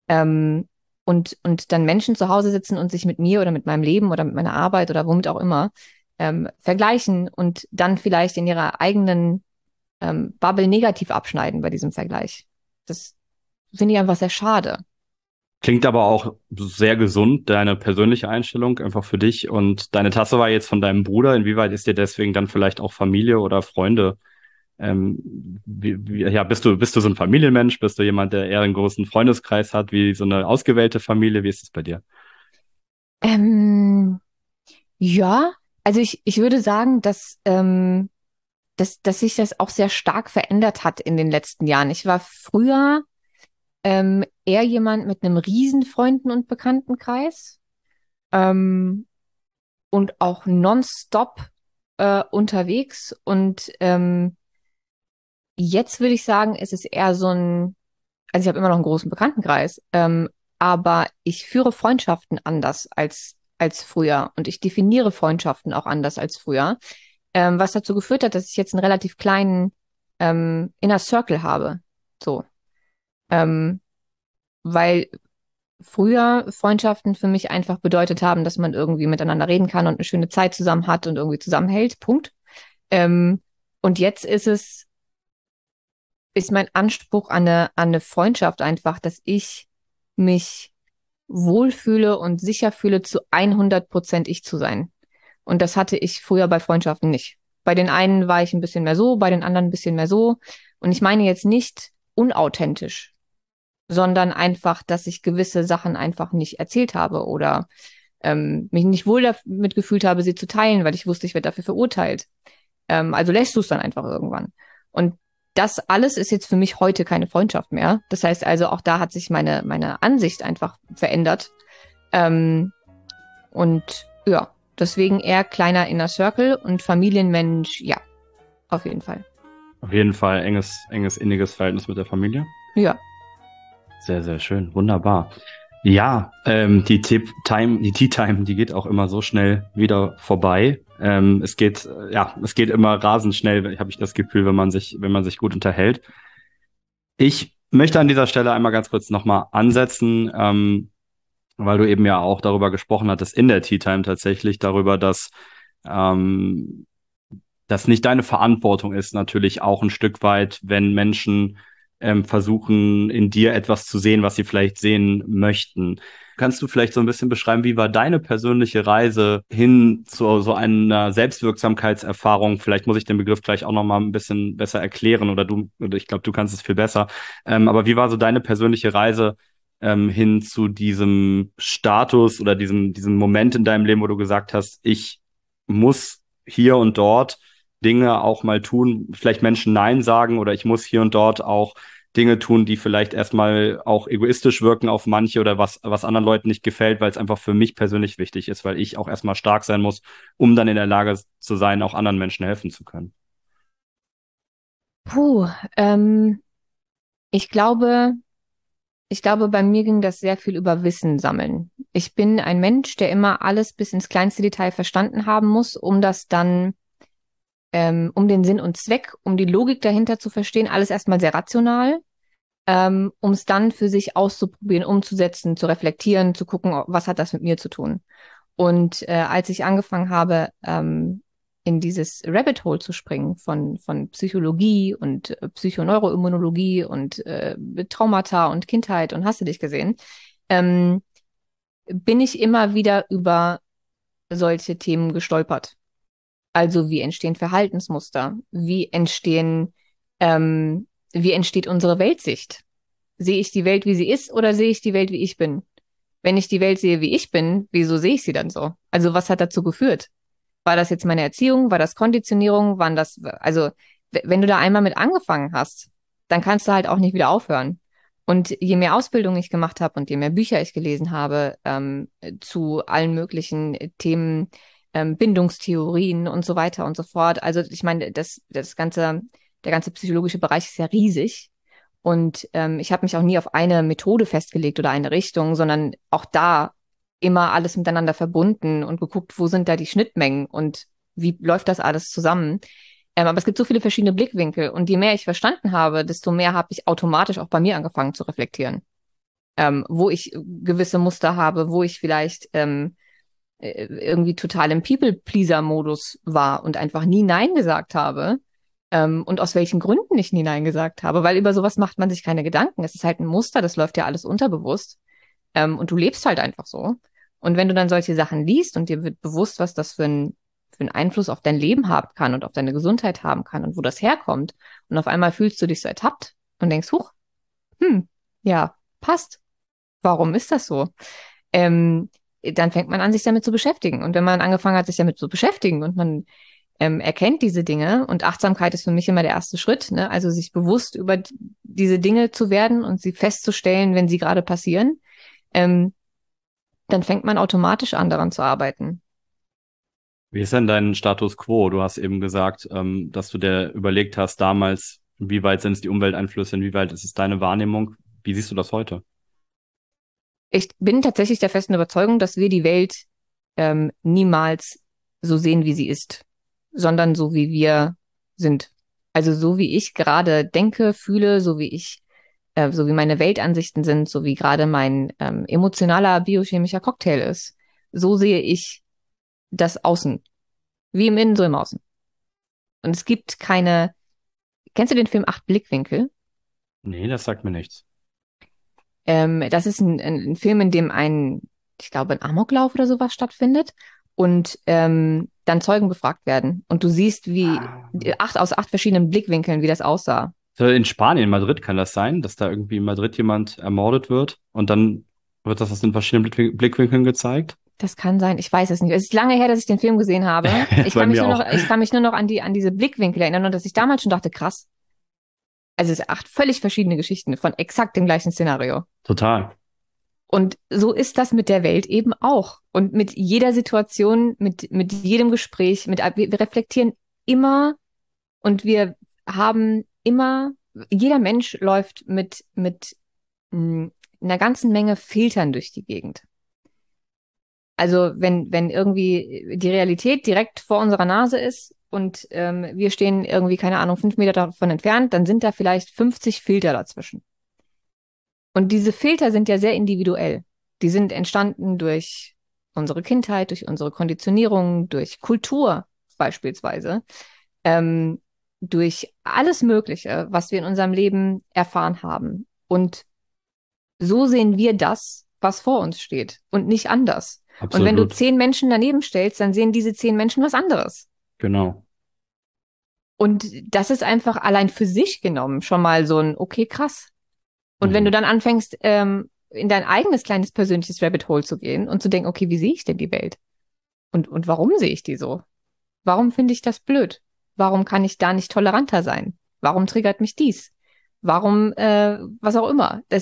A: und dann Menschen zu Hause sitzen und sich mit mir oder mit meinem Leben oder mit meiner Arbeit oder womit auch immer vergleichen und dann vielleicht in ihrer eigenen Bubble negativ abschneiden bei diesem Vergleich. Das finde ich einfach sehr schade.
B: Klingt aber auch sehr gesund, deine persönliche Einstellung einfach für dich. Und deine Tasse war jetzt von deinem Bruder. Inwieweit ist dir deswegen dann vielleicht auch Familie oder Freunde? Ja, bist du so ein Familienmensch? Bist du jemand, der eher einen großen Freundeskreis hat, wie so eine ausgewählte Familie? Wie ist es bei dir?
A: Ähm, ja, also ich würde sagen, dass sich das auch sehr stark verändert hat in den letzten Jahren. Ich war früher eher jemand mit einem riesen Freunden- und Bekanntenkreis, ähm, und auch nonstop unterwegs. Und jetzt würde ich sagen, ist es eher so ein, also ich habe immer noch einen großen Bekanntenkreis, aber ich führe Freundschaften anders als früher und ich definiere Freundschaften auch anders als früher, was dazu geführt hat, dass ich jetzt einen relativ kleinen Inner Circle habe. So, ähm, weil früher Freundschaften für mich einfach bedeutet haben, dass man irgendwie miteinander reden kann und eine schöne Zeit zusammen hat und irgendwie zusammenhält. Punkt. Ähm, und jetzt ist mein Anspruch an eine Freundschaft einfach, dass ich mich wohlfühle und sicher fühle, zu 100% ich zu sein. Und das hatte ich früher bei Freundschaften nicht. Bei den einen war ich ein bisschen mehr so, bei den anderen ein bisschen mehr so. Und ich meine jetzt nicht unauthentisch, sondern einfach, dass ich gewisse Sachen einfach nicht erzählt habe oder mich nicht wohl damit gefühlt habe, sie zu teilen, weil ich wusste, ich werde dafür verurteilt. Also lässt du es dann einfach irgendwann. Und das alles ist jetzt für mich heute keine Freundschaft mehr. Das heißt also, auch da hat sich meine Ansicht einfach verändert. Ähm, und ja, deswegen eher kleiner Inner Circle und Familienmensch, ja, auf jeden Fall.
B: Auf jeden Fall enges, inniges Verhältnis mit der Familie.
A: Ja.
B: Sehr, sehr schön. Wunderbar. Ja, die Tea Time, die geht auch immer so schnell wieder vorbei. Es geht immer rasend schnell, habe ich das Gefühl, wenn man sich gut unterhält. Ich möchte an dieser Stelle einmal ganz kurz nochmal ansetzen, weil du eben ja auch darüber gesprochen hattest in der Tea Time tatsächlich, darüber, dass ähm, das nicht deine Verantwortung ist, natürlich auch ein Stück weit, wenn Menschen versuchen, in dir etwas zu sehen, was sie vielleicht sehen möchten. Kannst du vielleicht so ein bisschen beschreiben, wie war deine persönliche Reise hin zu so einer Selbstwirksamkeitserfahrung? Vielleicht muss ich den Begriff gleich auch noch mal ein bisschen besser erklären oder ich glaube, du kannst es viel besser. Aber wie war so deine persönliche Reise hin zu diesem Status oder diesem Moment in deinem Leben, wo du gesagt hast, ich muss hier und dort Dinge auch mal tun, vielleicht Menschen Nein sagen oder ich muss hier und dort auch Dinge tun, die vielleicht erstmal auch egoistisch wirken auf manche oder was anderen Leuten nicht gefällt, weil es einfach für mich persönlich wichtig ist, weil ich auch erstmal stark sein muss, um dann in der Lage zu sein, auch anderen Menschen helfen zu können.
A: Puh, ich glaube, bei mir ging das sehr viel über Wissen sammeln. Ich bin ein Mensch, der immer alles bis ins kleinste Detail verstanden haben muss, um das dann um den Sinn und Zweck, um die Logik dahinter zu verstehen, alles erstmal sehr rational, um es dann für sich auszuprobieren, umzusetzen, zu reflektieren, zu gucken, was hat das mit mir zu tun. Und als ich angefangen habe, in dieses Rabbit Hole zu springen von Psychologie und Psychoneuroimmunologie und Traumata und Kindheit und hast du dich gesehen, ähm, bin ich immer wieder über solche Themen gestolpert. Also wie entstehen Verhaltensmuster? Wie entsteht unsere Weltsicht? Sehe ich die Welt, wie sie ist, oder sehe ich die Welt, wie ich bin? Wenn ich die Welt sehe, wie ich bin, wieso sehe ich sie dann so? Also was hat dazu geführt? War das jetzt meine Erziehung? War das Konditionierung? Also wenn du da einmal mit angefangen hast, dann kannst du halt auch nicht wieder aufhören. Und je mehr Ausbildung ich gemacht habe und je mehr Bücher ich gelesen habe zu allen möglichen Themen, Bindungstheorien und so weiter und so fort. Also ich meine, der ganze psychologische Bereich ist ja riesig. Und ich habe mich auch nie auf eine Methode festgelegt oder eine Richtung, sondern auch da immer alles miteinander verbunden und geguckt, wo sind da die Schnittmengen und wie läuft das alles zusammen. Aber es gibt so viele verschiedene Blickwinkel und je mehr ich verstanden habe, desto mehr habe ich automatisch auch bei mir angefangen zu reflektieren. Wo ich gewisse Muster habe, wo ich vielleicht irgendwie total im People-Pleaser-Modus war und einfach nie Nein gesagt habe. Und aus welchen Gründen ich nie Nein gesagt habe, weil über sowas macht man sich keine Gedanken. Es ist halt ein Muster, das läuft ja alles unterbewusst. Und du lebst halt einfach so. Und wenn du dann solche Sachen liest und dir wird bewusst, was das für einen Einfluss auf dein Leben haben kann und auf deine Gesundheit haben kann und wo das herkommt, und auf einmal fühlst du dich so ertappt und denkst, huch, ja, passt. Warum ist das so? Dann fängt man an, sich damit zu beschäftigen. Und wenn man angefangen hat, sich damit zu beschäftigen und man erkennt diese Dinge, und Achtsamkeit ist für mich immer der erste Schritt, ne? Also sich bewusst über diese Dinge zu werden und sie festzustellen, wenn sie gerade passieren, dann fängt man automatisch an, daran zu arbeiten.
B: Wie ist denn dein Status quo? Du hast eben gesagt, dass du dir überlegt hast damals, inwieweit sind es die Umwelteinflüsse, inwieweit ist es deine Wahrnehmung? Wie siehst du das heute?
A: Ich bin tatsächlich der festen Überzeugung, dass wir die Welt niemals so sehen, wie sie ist, sondern so, wie wir sind. Also so, wie ich gerade denke, fühle, so wie meine Weltansichten sind, so wie gerade mein emotionaler biochemischer Cocktail ist. So sehe ich das Außen. Wie im Innen, so im Außen. Und es gibt keine. Kennst du den Film Acht Blickwinkel?
B: Nee, das sagt mir nichts.
A: Das ist ein Film, in dem ich glaube, ein Amoklauf oder sowas stattfindet und dann Zeugen befragt werden. Und du siehst, wie aus acht verschiedenen Blickwinkeln, wie das aussah.
B: In Spanien, in Madrid kann das sein, dass da irgendwie in Madrid jemand ermordet wird und dann wird das aus den verschiedenen Blickwinkeln gezeigt?
A: Das kann sein, ich weiß es nicht. Es ist lange her, dass ich den Film gesehen habe.
B: Bei mir auch.
A: Ich kann mich nur noch an diese Blickwinkel erinnern und dass ich damals schon dachte, krass. Also es sind acht völlig verschiedene Geschichten von exakt dem gleichen Szenario.
B: Total.
A: Und so ist das mit der Welt eben auch. Und mit jeder Situation, mit jedem Gespräch, wir reflektieren immer und wir haben immer, jeder Mensch läuft mit einer ganzen Menge Filtern durch die Gegend. Also wenn irgendwie die Realität direkt vor unserer Nase ist und wir stehen irgendwie, keine Ahnung, 5 Meter davon entfernt, dann sind da vielleicht 50 Filter dazwischen. Und diese Filter sind ja sehr individuell. Die sind entstanden durch unsere Kindheit, durch unsere Konditionierung, durch Kultur beispielsweise, durch alles Mögliche, was wir in unserem Leben erfahren haben. Und so sehen wir das, was vor uns steht und nicht anders.
B: Absolut.
A: Und wenn du 10 Menschen daneben stellst, dann sehen diese 10 Menschen was anderes.
B: Genau.
A: Und das ist einfach allein für sich genommen schon mal so ein, okay, krass. Und wenn du dann anfängst, in dein eigenes kleines persönliches Rabbit Hole zu gehen und zu denken, okay, wie sehe ich denn die Welt? Und warum sehe ich die so? Warum finde ich das blöd? Warum kann ich da nicht toleranter sein? Warum triggert mich dies? Warum, was auch immer. Es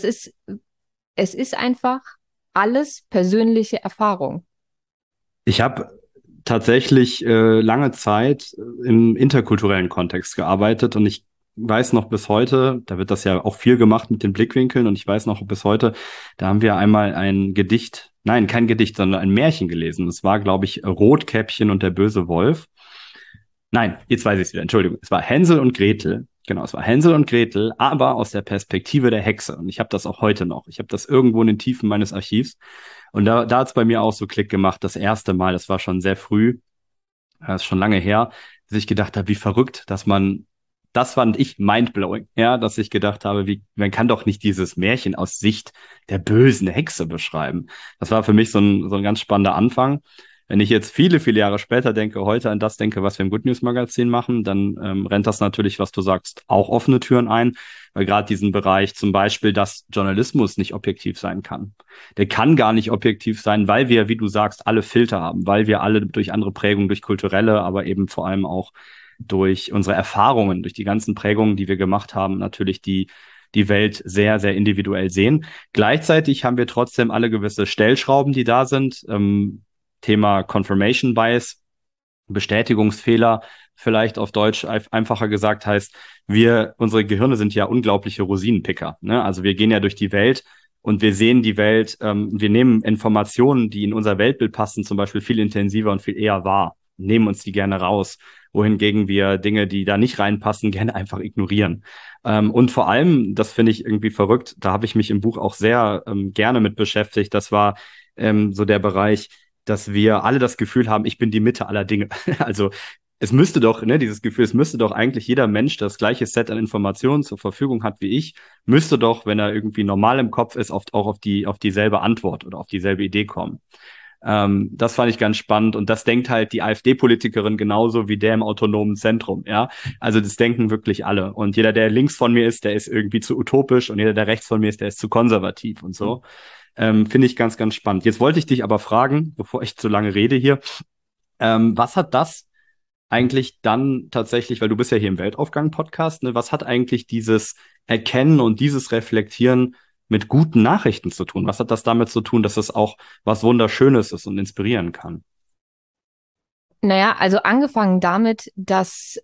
A: ist einfach alles persönliche Erfahrung.
B: Ich habe tatsächlich lange Zeit im interkulturellen Kontext gearbeitet und ich weiß noch bis heute, da wird das ja auch viel gemacht mit den Blickwinkeln und ich weiß noch bis heute, da haben wir einmal ein Gedicht, nein, kein Gedicht, sondern ein Märchen gelesen. Das war, glaube ich, Rotkäppchen und der böse Wolf. Nein, jetzt weiß ich es wieder, Entschuldigung. Es war Hänsel und Gretel. Genau, es war Hänsel und Gretel, aber aus der Perspektive der Hexe. Und ich habe das auch heute noch. Ich habe das irgendwo in den Tiefen meines Archivs. Und da hat es bei mir auch so Klick gemacht, das erste Mal, das war schon sehr früh, das ist schon lange her, dass ich gedacht habe, wie verrückt, das fand ich mindblowing, ja, dass ich gedacht habe, man kann doch nicht dieses Märchen aus Sicht der bösen Hexe beschreiben. Das war für mich so ein ganz spannender Anfang. Wenn ich jetzt viele, viele Jahre später heute an das denke, was wir im Good News Magazin machen, dann rennt das natürlich, was du sagst, auch offene Türen ein, weil gerade diesen Bereich zum Beispiel, dass Journalismus nicht objektiv sein kann. Der kann gar nicht objektiv sein, weil wir, wie du sagst, alle Filter haben, weil wir alle durch andere Prägungen, durch kulturelle, aber eben vor allem auch durch unsere Erfahrungen, durch die ganzen Prägungen, die wir gemacht haben, natürlich die Welt sehr, sehr individuell sehen. Gleichzeitig haben wir trotzdem alle gewisse Stellschrauben, die da sind. Thema Confirmation Bias, Bestätigungsfehler, vielleicht auf Deutsch einfacher gesagt heißt, unsere Gehirne sind ja unglaubliche Rosinenpicker, ne? Also wir gehen ja durch die Welt Und wir sehen die Welt, wir nehmen Informationen, die in unser Weltbild passen, zum Beispiel viel intensiver und viel eher wahr, nehmen uns die gerne raus, wohingegen wir Dinge, die da nicht reinpassen, gerne einfach ignorieren. Und vor allem, das finde ich irgendwie verrückt, da habe ich mich im Buch auch sehr gerne mit beschäftigt, das war so der Bereich, dass wir alle das Gefühl haben, ich bin die Mitte aller Dinge. Also es müsste doch, ne, dieses Gefühl, es müsste doch eigentlich jeder Mensch, der das gleiche Set an Informationen zur Verfügung hat wie ich, müsste doch, wenn er irgendwie normal im Kopf ist, oft auch auf dieselbe Antwort oder auf dieselbe Idee kommen. Das fand ich ganz spannend und das denkt halt die AfD-Politikerin genauso wie der im autonomen Zentrum, ja. Also das denken wirklich alle und jeder, der links von mir ist, der ist irgendwie zu utopisch und jeder, der rechts von mir ist, der ist zu konservativ und so. Finde ich ganz, ganz spannend. Jetzt wollte ich dich aber fragen, bevor ich zu lange rede hier, was hat das eigentlich dann tatsächlich, weil du bist ja hier im Weltaufgang-Podcast, ne, was hat eigentlich dieses Erkennen und dieses Reflektieren mit guten Nachrichten zu tun? Was hat das damit zu tun, dass es auch was Wunderschönes ist und inspirieren kann?
A: Naja, also angefangen damit, dass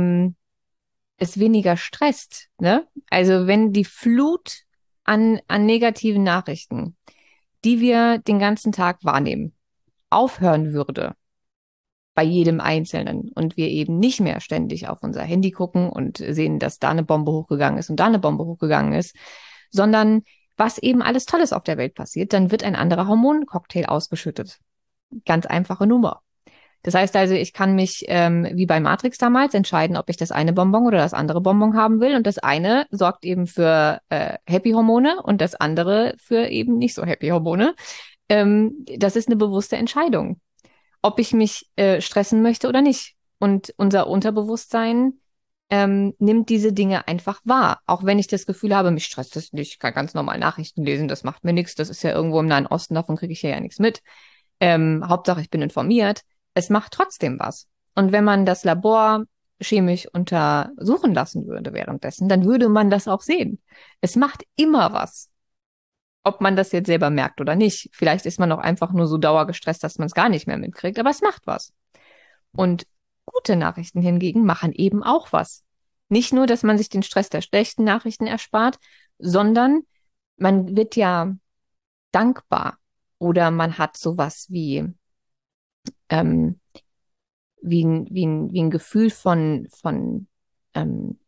A: es weniger stresst, ne? Also wenn die Flut an negativen Nachrichten, die wir den ganzen Tag wahrnehmen, aufhören würde bei jedem Einzelnen und wir eben nicht mehr ständig auf unser Handy gucken und sehen, dass da eine Bombe hochgegangen ist und da eine Bombe hochgegangen ist, sondern was eben alles Tolles auf der Welt passiert, dann wird ein anderer Hormoncocktail ausgeschüttet. Ganz einfache Nummer. Das heißt also, ich kann mich wie bei Matrix damals entscheiden, ob ich das eine Bonbon oder das andere Bonbon haben will. Und das eine sorgt eben für Happy-Hormone und das andere für eben nicht so Happy-Hormone. Das ist eine bewusste Entscheidung, ob ich mich stressen möchte oder nicht. Und unser Unterbewusstsein nimmt diese Dinge einfach wahr. Auch wenn ich das Gefühl habe, mich stresst das nicht, ich kann ganz normal Nachrichten lesen, das macht mir nichts, das ist ja irgendwo im Nahen Osten, davon kriege ich ja nichts mit. Hauptsache, ich bin informiert. Es macht trotzdem was. Und wenn man das Labor chemisch untersuchen lassen würde währenddessen, dann würde man das auch sehen. Es macht immer was. Ob man das jetzt selber merkt oder nicht. Vielleicht ist man auch einfach nur so dauergestresst, dass man es gar nicht mehr mitkriegt, aber es macht was. Und gute Nachrichten hingegen machen eben auch was. Nicht nur, dass man sich den Stress der schlechten Nachrichten erspart, sondern man wird ja dankbar oder man hat sowas ähm, wie ein Gefühl ähm,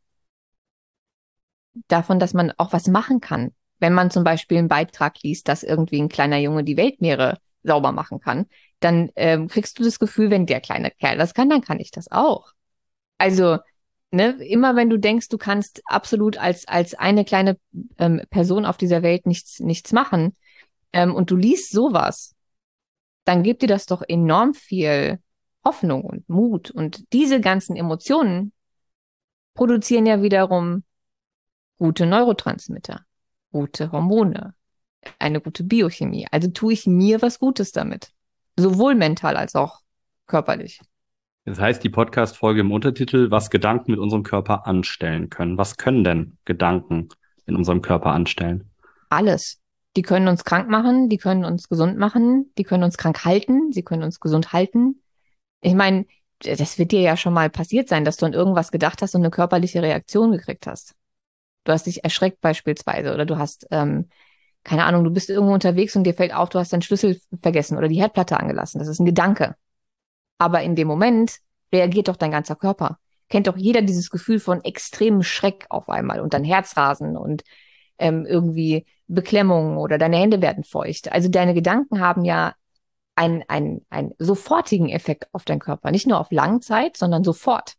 A: davon, dass man auch was machen kann. Wenn man zum Beispiel einen Beitrag liest, dass irgendwie ein kleiner Junge die Weltmeere sauber machen kann, dann kriegst du das Gefühl, wenn der kleine Kerl das kann, dann kann ich das auch. Also, ne, immer wenn du denkst, du kannst absolut als eine kleine Person auf dieser Welt nichts machen, und du liest sowas, dann gibt dir das doch enorm viel Hoffnung und Mut. Und diese ganzen Emotionen produzieren ja wiederum gute Neurotransmitter, gute Hormone, eine gute Biochemie. Also tue ich mir was Gutes damit. Sowohl mental als auch körperlich.
B: Das heißt, die Podcast-Folge im Untertitel, was Gedanken mit unserem Körper anstellen können. Was können denn Gedanken in unserem Körper anstellen?
A: Alles. Die können uns krank machen, die können uns gesund machen, die können uns krank halten, sie können uns gesund halten. Ich meine, das wird dir ja schon mal passiert sein, dass du an irgendwas gedacht hast und eine körperliche Reaktion gekriegt hast. Du hast dich erschreckt beispielsweise oder du hast, keine Ahnung, du bist irgendwo unterwegs und dir fällt auf, du hast deinen Schlüssel vergessen oder die Herdplatte angelassen. Das ist ein Gedanke. Aber in dem Moment reagiert doch dein ganzer Körper. Kennt doch jeder dieses Gefühl von extremem Schreck auf einmal und dann Herzrasen und irgendwie Beklemmung oder deine Hände werden feucht. Also deine Gedanken haben ja einen sofortigen Effekt auf deinen Körper. Nicht nur auf Langzeit, sondern sofort.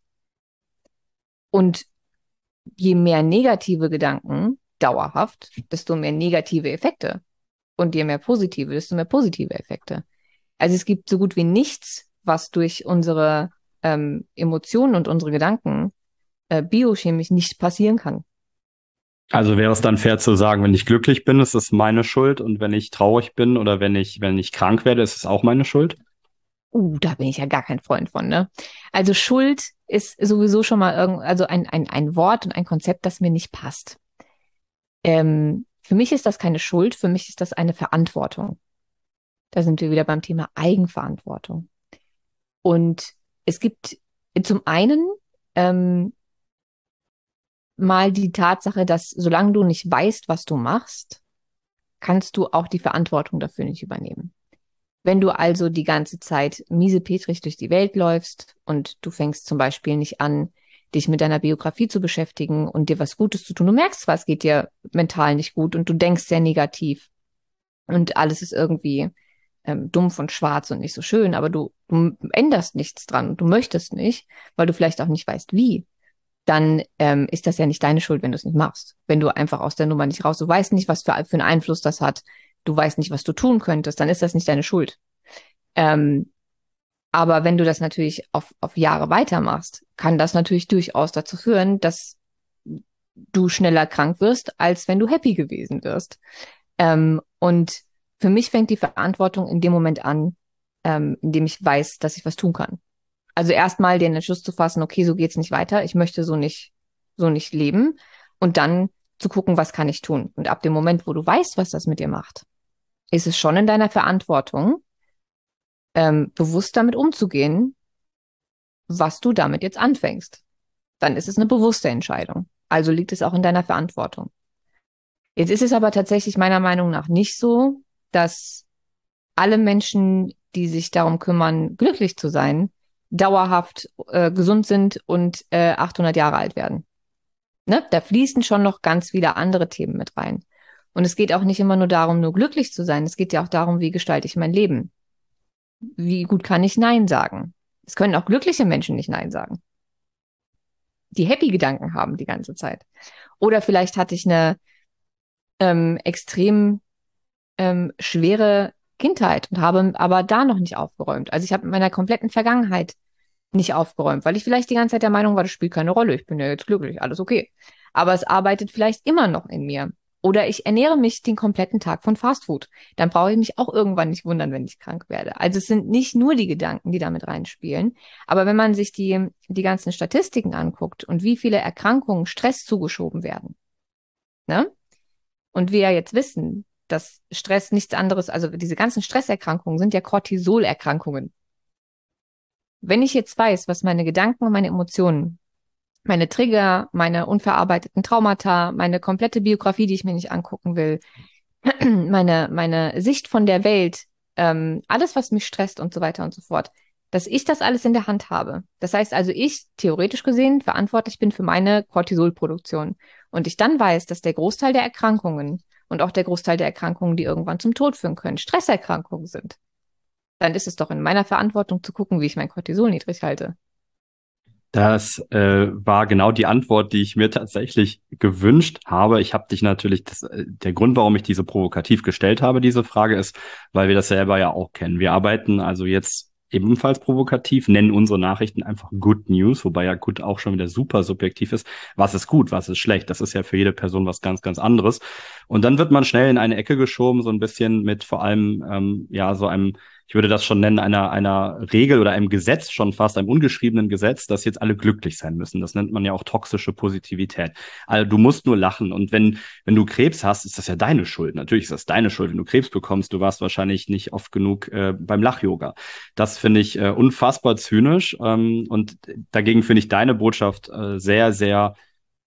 A: Und je mehr negative Gedanken dauerhaft, desto mehr negative Effekte. Und je mehr positive, desto mehr positive Effekte. Also es gibt so gut wie nichts, was durch unsere Emotionen und unsere Gedanken biochemisch nicht passieren kann.
B: Also wäre es dann fair zu sagen, wenn ich glücklich bin, ist es meine Schuld und wenn ich traurig bin oder wenn ich krank werde, ist es auch meine Schuld?
A: Da bin ich ja gar kein Freund von, ne? Also Schuld ist sowieso schon mal also ein Wort und ein Konzept, das mir nicht passt. Für mich ist das keine Schuld, für mich ist das eine Verantwortung. Da sind wir wieder beim Thema Eigenverantwortung. Und es gibt zum einen mal die Tatsache, dass solange du nicht weißt, was du machst, kannst du auch die Verantwortung dafür nicht übernehmen. Wenn du also die ganze Zeit miesepetrig durch die Welt läufst und du fängst zum Beispiel nicht an, dich mit deiner Biografie zu beschäftigen und dir was Gutes zu tun, du merkst zwar, es geht dir mental nicht gut und du denkst sehr negativ und alles ist irgendwie dumpf und schwarz und nicht so schön, aber du änderst nichts dran, du möchtest nicht, weil du vielleicht auch nicht weißt, wie, dann ist das ja nicht deine Schuld, wenn du es nicht machst. Wenn du einfach aus der Nummer nicht raus, du weißt nicht, was für einen Einfluss das hat, du weißt nicht, was du tun könntest, dann ist das nicht deine Schuld. Ähm, aber wenn du das natürlich auf Jahre weitermachst, kann das natürlich durchaus dazu führen, dass du schneller krank wirst, als wenn du happy gewesen wirst. Und für mich fängt die Verantwortung in dem Moment an, in dem ich weiß, dass ich was tun kann. Also erstmal den Entschluss zu fassen, okay, so geht's nicht weiter, ich möchte so nicht leben und dann zu gucken, was kann ich tun. Und ab dem Moment, wo du weißt, was das mit dir macht, ist es schon in deiner Verantwortung, bewusst damit umzugehen, was du damit jetzt anfängst. Dann ist es eine bewusste Entscheidung. Also liegt es auch in deiner Verantwortung. Jetzt ist es aber tatsächlich meiner Meinung nach nicht so, dass alle Menschen, die sich darum kümmern, glücklich zu sein, dauerhaft gesund sind und 800 Jahre alt werden. Ne? Da fließen schon noch ganz viele andere Themen mit rein. Und es geht auch nicht immer nur darum, nur glücklich zu sein. Es geht ja auch darum, wie gestalte ich mein Leben? Wie gut kann ich Nein sagen? Es können auch glückliche Menschen nicht Nein sagen, die happy Gedanken haben die ganze Zeit. Oder vielleicht hatte ich eine extrem schwere Kindheit und habe aber da noch nicht aufgeräumt. Also ich habe mit meiner kompletten Vergangenheit nicht aufgeräumt, weil ich vielleicht die ganze Zeit der Meinung war, das spielt keine Rolle, ich bin ja jetzt glücklich, alles okay. Aber es arbeitet vielleicht immer noch in mir. Oder ich ernähre mich den kompletten Tag von Fastfood. Dann brauche ich mich auch irgendwann nicht wundern, wenn ich krank werde. Also es sind nicht nur die Gedanken, die damit reinspielen. Aber wenn man sich die ganzen Statistiken anguckt und wie viele Erkrankungen Stress zugeschoben werden, ne? Und wir ja jetzt wissen, dass Stress nichts anderes, also diese ganzen Stresserkrankungen sind ja Cortisolerkrankungen. Wenn ich jetzt weiß, was meine Gedanken und meine Emotionen, meine Trigger, meine unverarbeiteten Traumata, meine komplette Biografie, die ich mir nicht angucken will, meine Sicht von der Welt, alles, was mich stresst und so weiter und so fort, dass ich das alles in der Hand habe. Das heißt also, ich theoretisch gesehen verantwortlich bin für meine Cortisolproduktion. Und ich dann weiß, dass der Großteil der Erkrankungen und auch der Großteil der Erkrankungen, die irgendwann zum Tod führen können, Stresserkrankungen sind, dann ist es doch in meiner Verantwortung zu gucken, wie ich mein Cortisol niedrig halte.
B: Das war genau die Antwort, die ich mir tatsächlich gewünscht habe. Ich habe dich natürlich, der Grund, warum ich diese provokativ gestellt habe, diese Frage ist, weil wir das selber ja auch kennen. Wir arbeiten also jetzt ebenfalls provokativ, nennen unsere Nachrichten einfach Good News, wobei ja gut auch schon wieder super subjektiv ist. Was ist gut, was ist schlecht? Das ist ja für jede Person was ganz, ganz anderes. Und dann wird man schnell in eine Ecke geschoben, so ein bisschen mit vor allem, ja, so einem, ich würde das schon nennen, einer Regel oder einem Gesetz, schon fast einem ungeschriebenen Gesetz, dass jetzt alle glücklich sein müssen. Das nennt man ja auch toxische Positivität. Also du musst nur lachen. Und wenn du Krebs hast, ist das ja deine Schuld. Natürlich ist das deine Schuld, wenn du Krebs bekommst. Du warst wahrscheinlich nicht oft genug beim Lach-Yoga. Das finde ich unfassbar zynisch. Und dagegen finde ich deine Botschaft sehr, sehr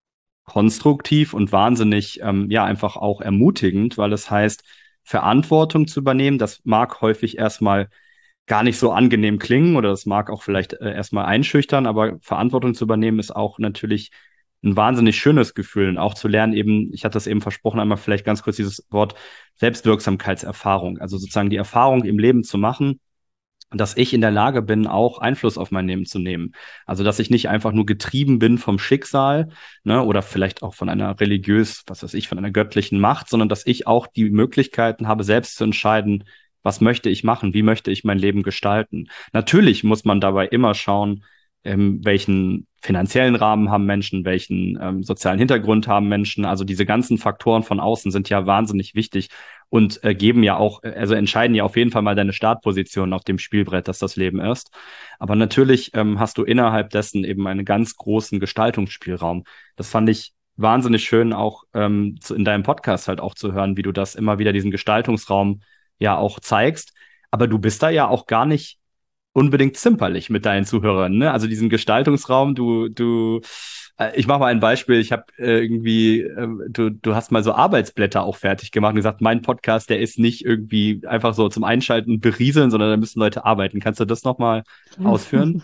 B: konstruktiv und wahnsinnig, ja, einfach auch ermutigend, weil es heißt, Verantwortung zu übernehmen. Das mag häufig erstmal gar nicht so angenehm klingen oder das mag auch vielleicht erstmal einschüchtern, aber Verantwortung zu übernehmen ist auch natürlich ein wahnsinnig schönes Gefühl und auch zu lernen eben, ich hatte das eben versprochen, einmal vielleicht ganz kurz dieses Wort Selbstwirksamkeitserfahrung, also sozusagen die Erfahrung im Leben zu machen, dass ich in der Lage bin, auch Einfluss auf mein Leben zu nehmen. Also, dass ich nicht einfach nur getrieben bin vom Schicksal, ne, oder vielleicht auch von einer religiös, was weiß ich, von einer göttlichen Macht, sondern dass ich auch die Möglichkeiten habe, selbst zu entscheiden, was möchte ich machen, wie möchte ich mein Leben gestalten. Natürlich muss man dabei immer schauen, welchen finanziellen Rahmen haben Menschen, welchen sozialen Hintergrund haben Menschen. Also diese ganzen Faktoren von außen sind ja wahnsinnig wichtig und geben ja auch, also entscheiden ja auf jeden Fall mal deine Startposition auf dem Spielbrett, das das Leben ist. Aber natürlich hast du innerhalb dessen eben einen ganz großen Gestaltungsspielraum. Das fand ich wahnsinnig schön, auch in deinem Podcast halt auch zu hören, wie du das immer wieder diesen Gestaltungsraum ja auch zeigst. Aber du bist da ja auch gar nicht unbedingt zimperlich mit deinen Zuhörern, ne? Also diesen Gestaltungsraum, du Ich mache mal ein Beispiel. Ich habe du hast mal so Arbeitsblätter auch fertig gemacht und gesagt, mein Podcast, der ist nicht irgendwie einfach so zum Einschalten und berieseln, sondern da müssen Leute arbeiten. Kannst du das nochmal ausführen?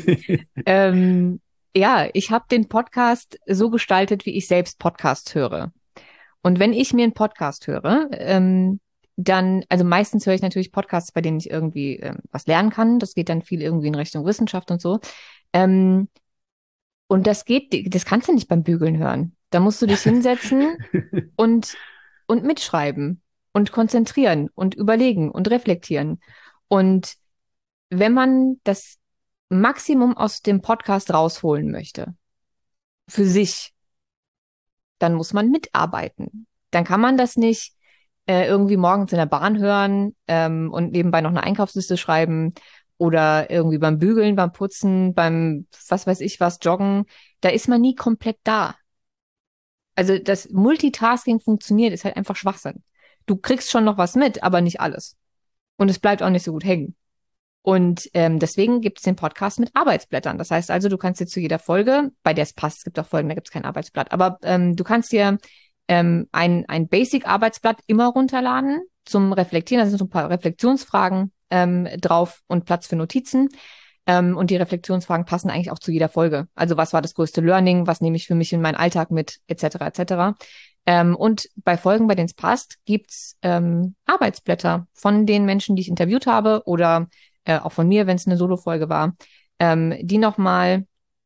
A: Ja, ich habe den Podcast so gestaltet, wie ich selbst Podcast höre. Und wenn ich mir einen Podcast höre, dann, also meistens höre ich natürlich Podcasts, bei denen ich irgendwie was lernen kann. Das geht dann viel irgendwie in Richtung Wissenschaft und so. Ähm, und das kannst du nicht beim Bügeln hören. Da musst du dich hinsetzen und, und mitschreiben und konzentrieren und überlegen und reflektieren. Und wenn man das Maximum aus dem Podcast rausholen möchte, für sich, dann muss man mitarbeiten. Dann kann man das nicht irgendwie morgens in der Bahn hören und nebenbei noch eine Einkaufsliste schreiben oder irgendwie beim Bügeln, beim Putzen, beim was weiß ich was, Joggen. Da ist man nie komplett da. Also das Multitasking funktioniert, ist halt einfach Schwachsinn. Du kriegst schon noch was mit, aber nicht alles. Und es bleibt auch nicht so gut hängen. Und deswegen gibt es den Podcast mit Arbeitsblättern. Das heißt also, du kannst dir zu jeder Folge, bei der es passt, es gibt auch Folgen, da gibt es kein Arbeitsblatt, aber du kannst dir ein Basic-Arbeitsblatt immer runterladen zum Reflektieren. Da sind so ein paar Reflexionsfragen drauf und Platz für Notizen. Und die Reflexionsfragen passen eigentlich auch zu jeder Folge. Also was war das größte Learning? Was nehme ich für mich in meinen Alltag mit? Etc. etc. Und bei Folgen, bei denen es passt, gibt's Arbeitsblätter von den Menschen, die ich interviewt habe oder auch von mir, wenn es eine Solo-Folge war, die nochmal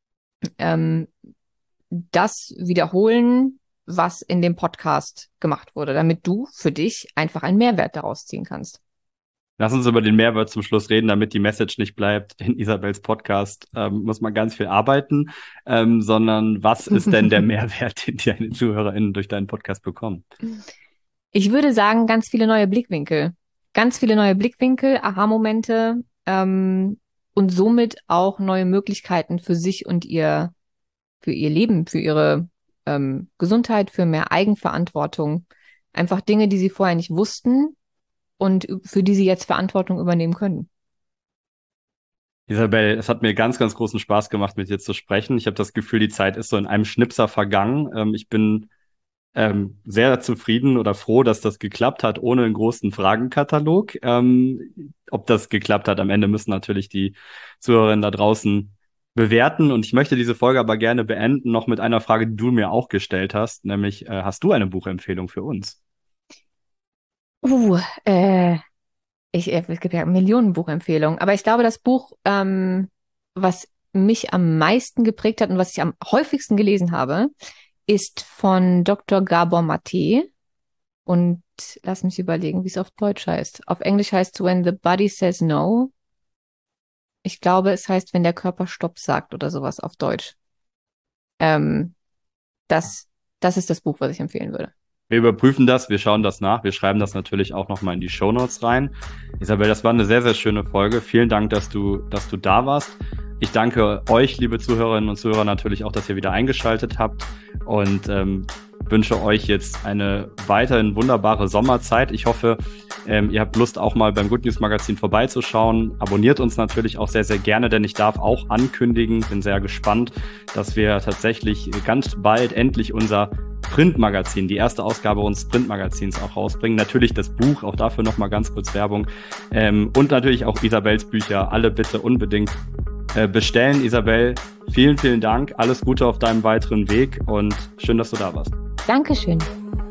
A: das wiederholen, was in dem Podcast gemacht wurde, damit du für dich einfach einen Mehrwert daraus ziehen kannst.
B: Lass uns über den Mehrwert zum Schluss reden, damit die Message nicht bleibt. In Isabels Podcast muss man ganz viel arbeiten, sondern was ist denn der Mehrwert, den deine ZuhörerInnen durch deinen Podcast bekommen?
A: Ich würde sagen, ganz viele neue Blickwinkel. Ganz viele neue Blickwinkel, Aha-Momente und somit auch neue Möglichkeiten für sich und für ihr Leben, für ihre Gesundheit, für mehr Eigenverantwortung. Einfach Dinge, die sie vorher nicht wussten und für die sie jetzt Verantwortung übernehmen können.
B: Isabel, es hat mir ganz, ganz großen Spaß gemacht, mit dir zu sprechen. Ich habe das Gefühl, die Zeit ist so in einem Schnipser vergangen. Ich bin sehr zufrieden oder froh, dass das geklappt hat, ohne einen großen Fragenkatalog. Ob das geklappt hat, am Ende müssen natürlich die Zuhörerinnen da draußen bewerten. Und ich möchte diese Folge aber gerne beenden, noch mit einer Frage, die du mir auch gestellt hast, nämlich, hast du eine Buchempfehlung für uns?
A: Uh, äh, es gibt ja Millionen Buchempfehlungen, aber ich glaube, das Buch, was mich am meisten geprägt hat und was ich am häufigsten gelesen habe, ist von Dr. Gabor Mate. Und lass mich überlegen, wie es auf Deutsch heißt. Auf Englisch heißt es When the Body Says No. Ich glaube, es heißt, wenn der Körper Stopp sagt oder sowas auf Deutsch. Ähm, das ist das Buch, was ich empfehlen würde.
B: Wir überprüfen das, wir schauen das nach, wir schreiben das natürlich auch nochmal in die Shownotes rein. Isabel, das war eine sehr, sehr schöne Folge. Vielen Dank, dass du da warst. Ich danke euch, liebe Zuhörerinnen und Zuhörer, natürlich auch, dass ihr wieder eingeschaltet habt und wünsche euch jetzt eine weiterhin wunderbare Sommerzeit. Ich hoffe, ihr habt Lust, auch mal beim Good News Magazin vorbeizuschauen. Abonniert uns natürlich auch sehr, sehr gerne, denn ich darf auch ankündigen, bin sehr gespannt, dass wir tatsächlich ganz bald endlich unser Printmagazin, die erste Ausgabe unseres Printmagazins auch rausbringen. Natürlich das Buch, auch dafür nochmal ganz kurz Werbung. Und natürlich auch Isabels Bücher, alle bitte unbedingt bestellen. Isabel, vielen, vielen Dank. Alles Gute auf deinem weiteren Weg und schön, dass du da warst.
A: Dankeschön.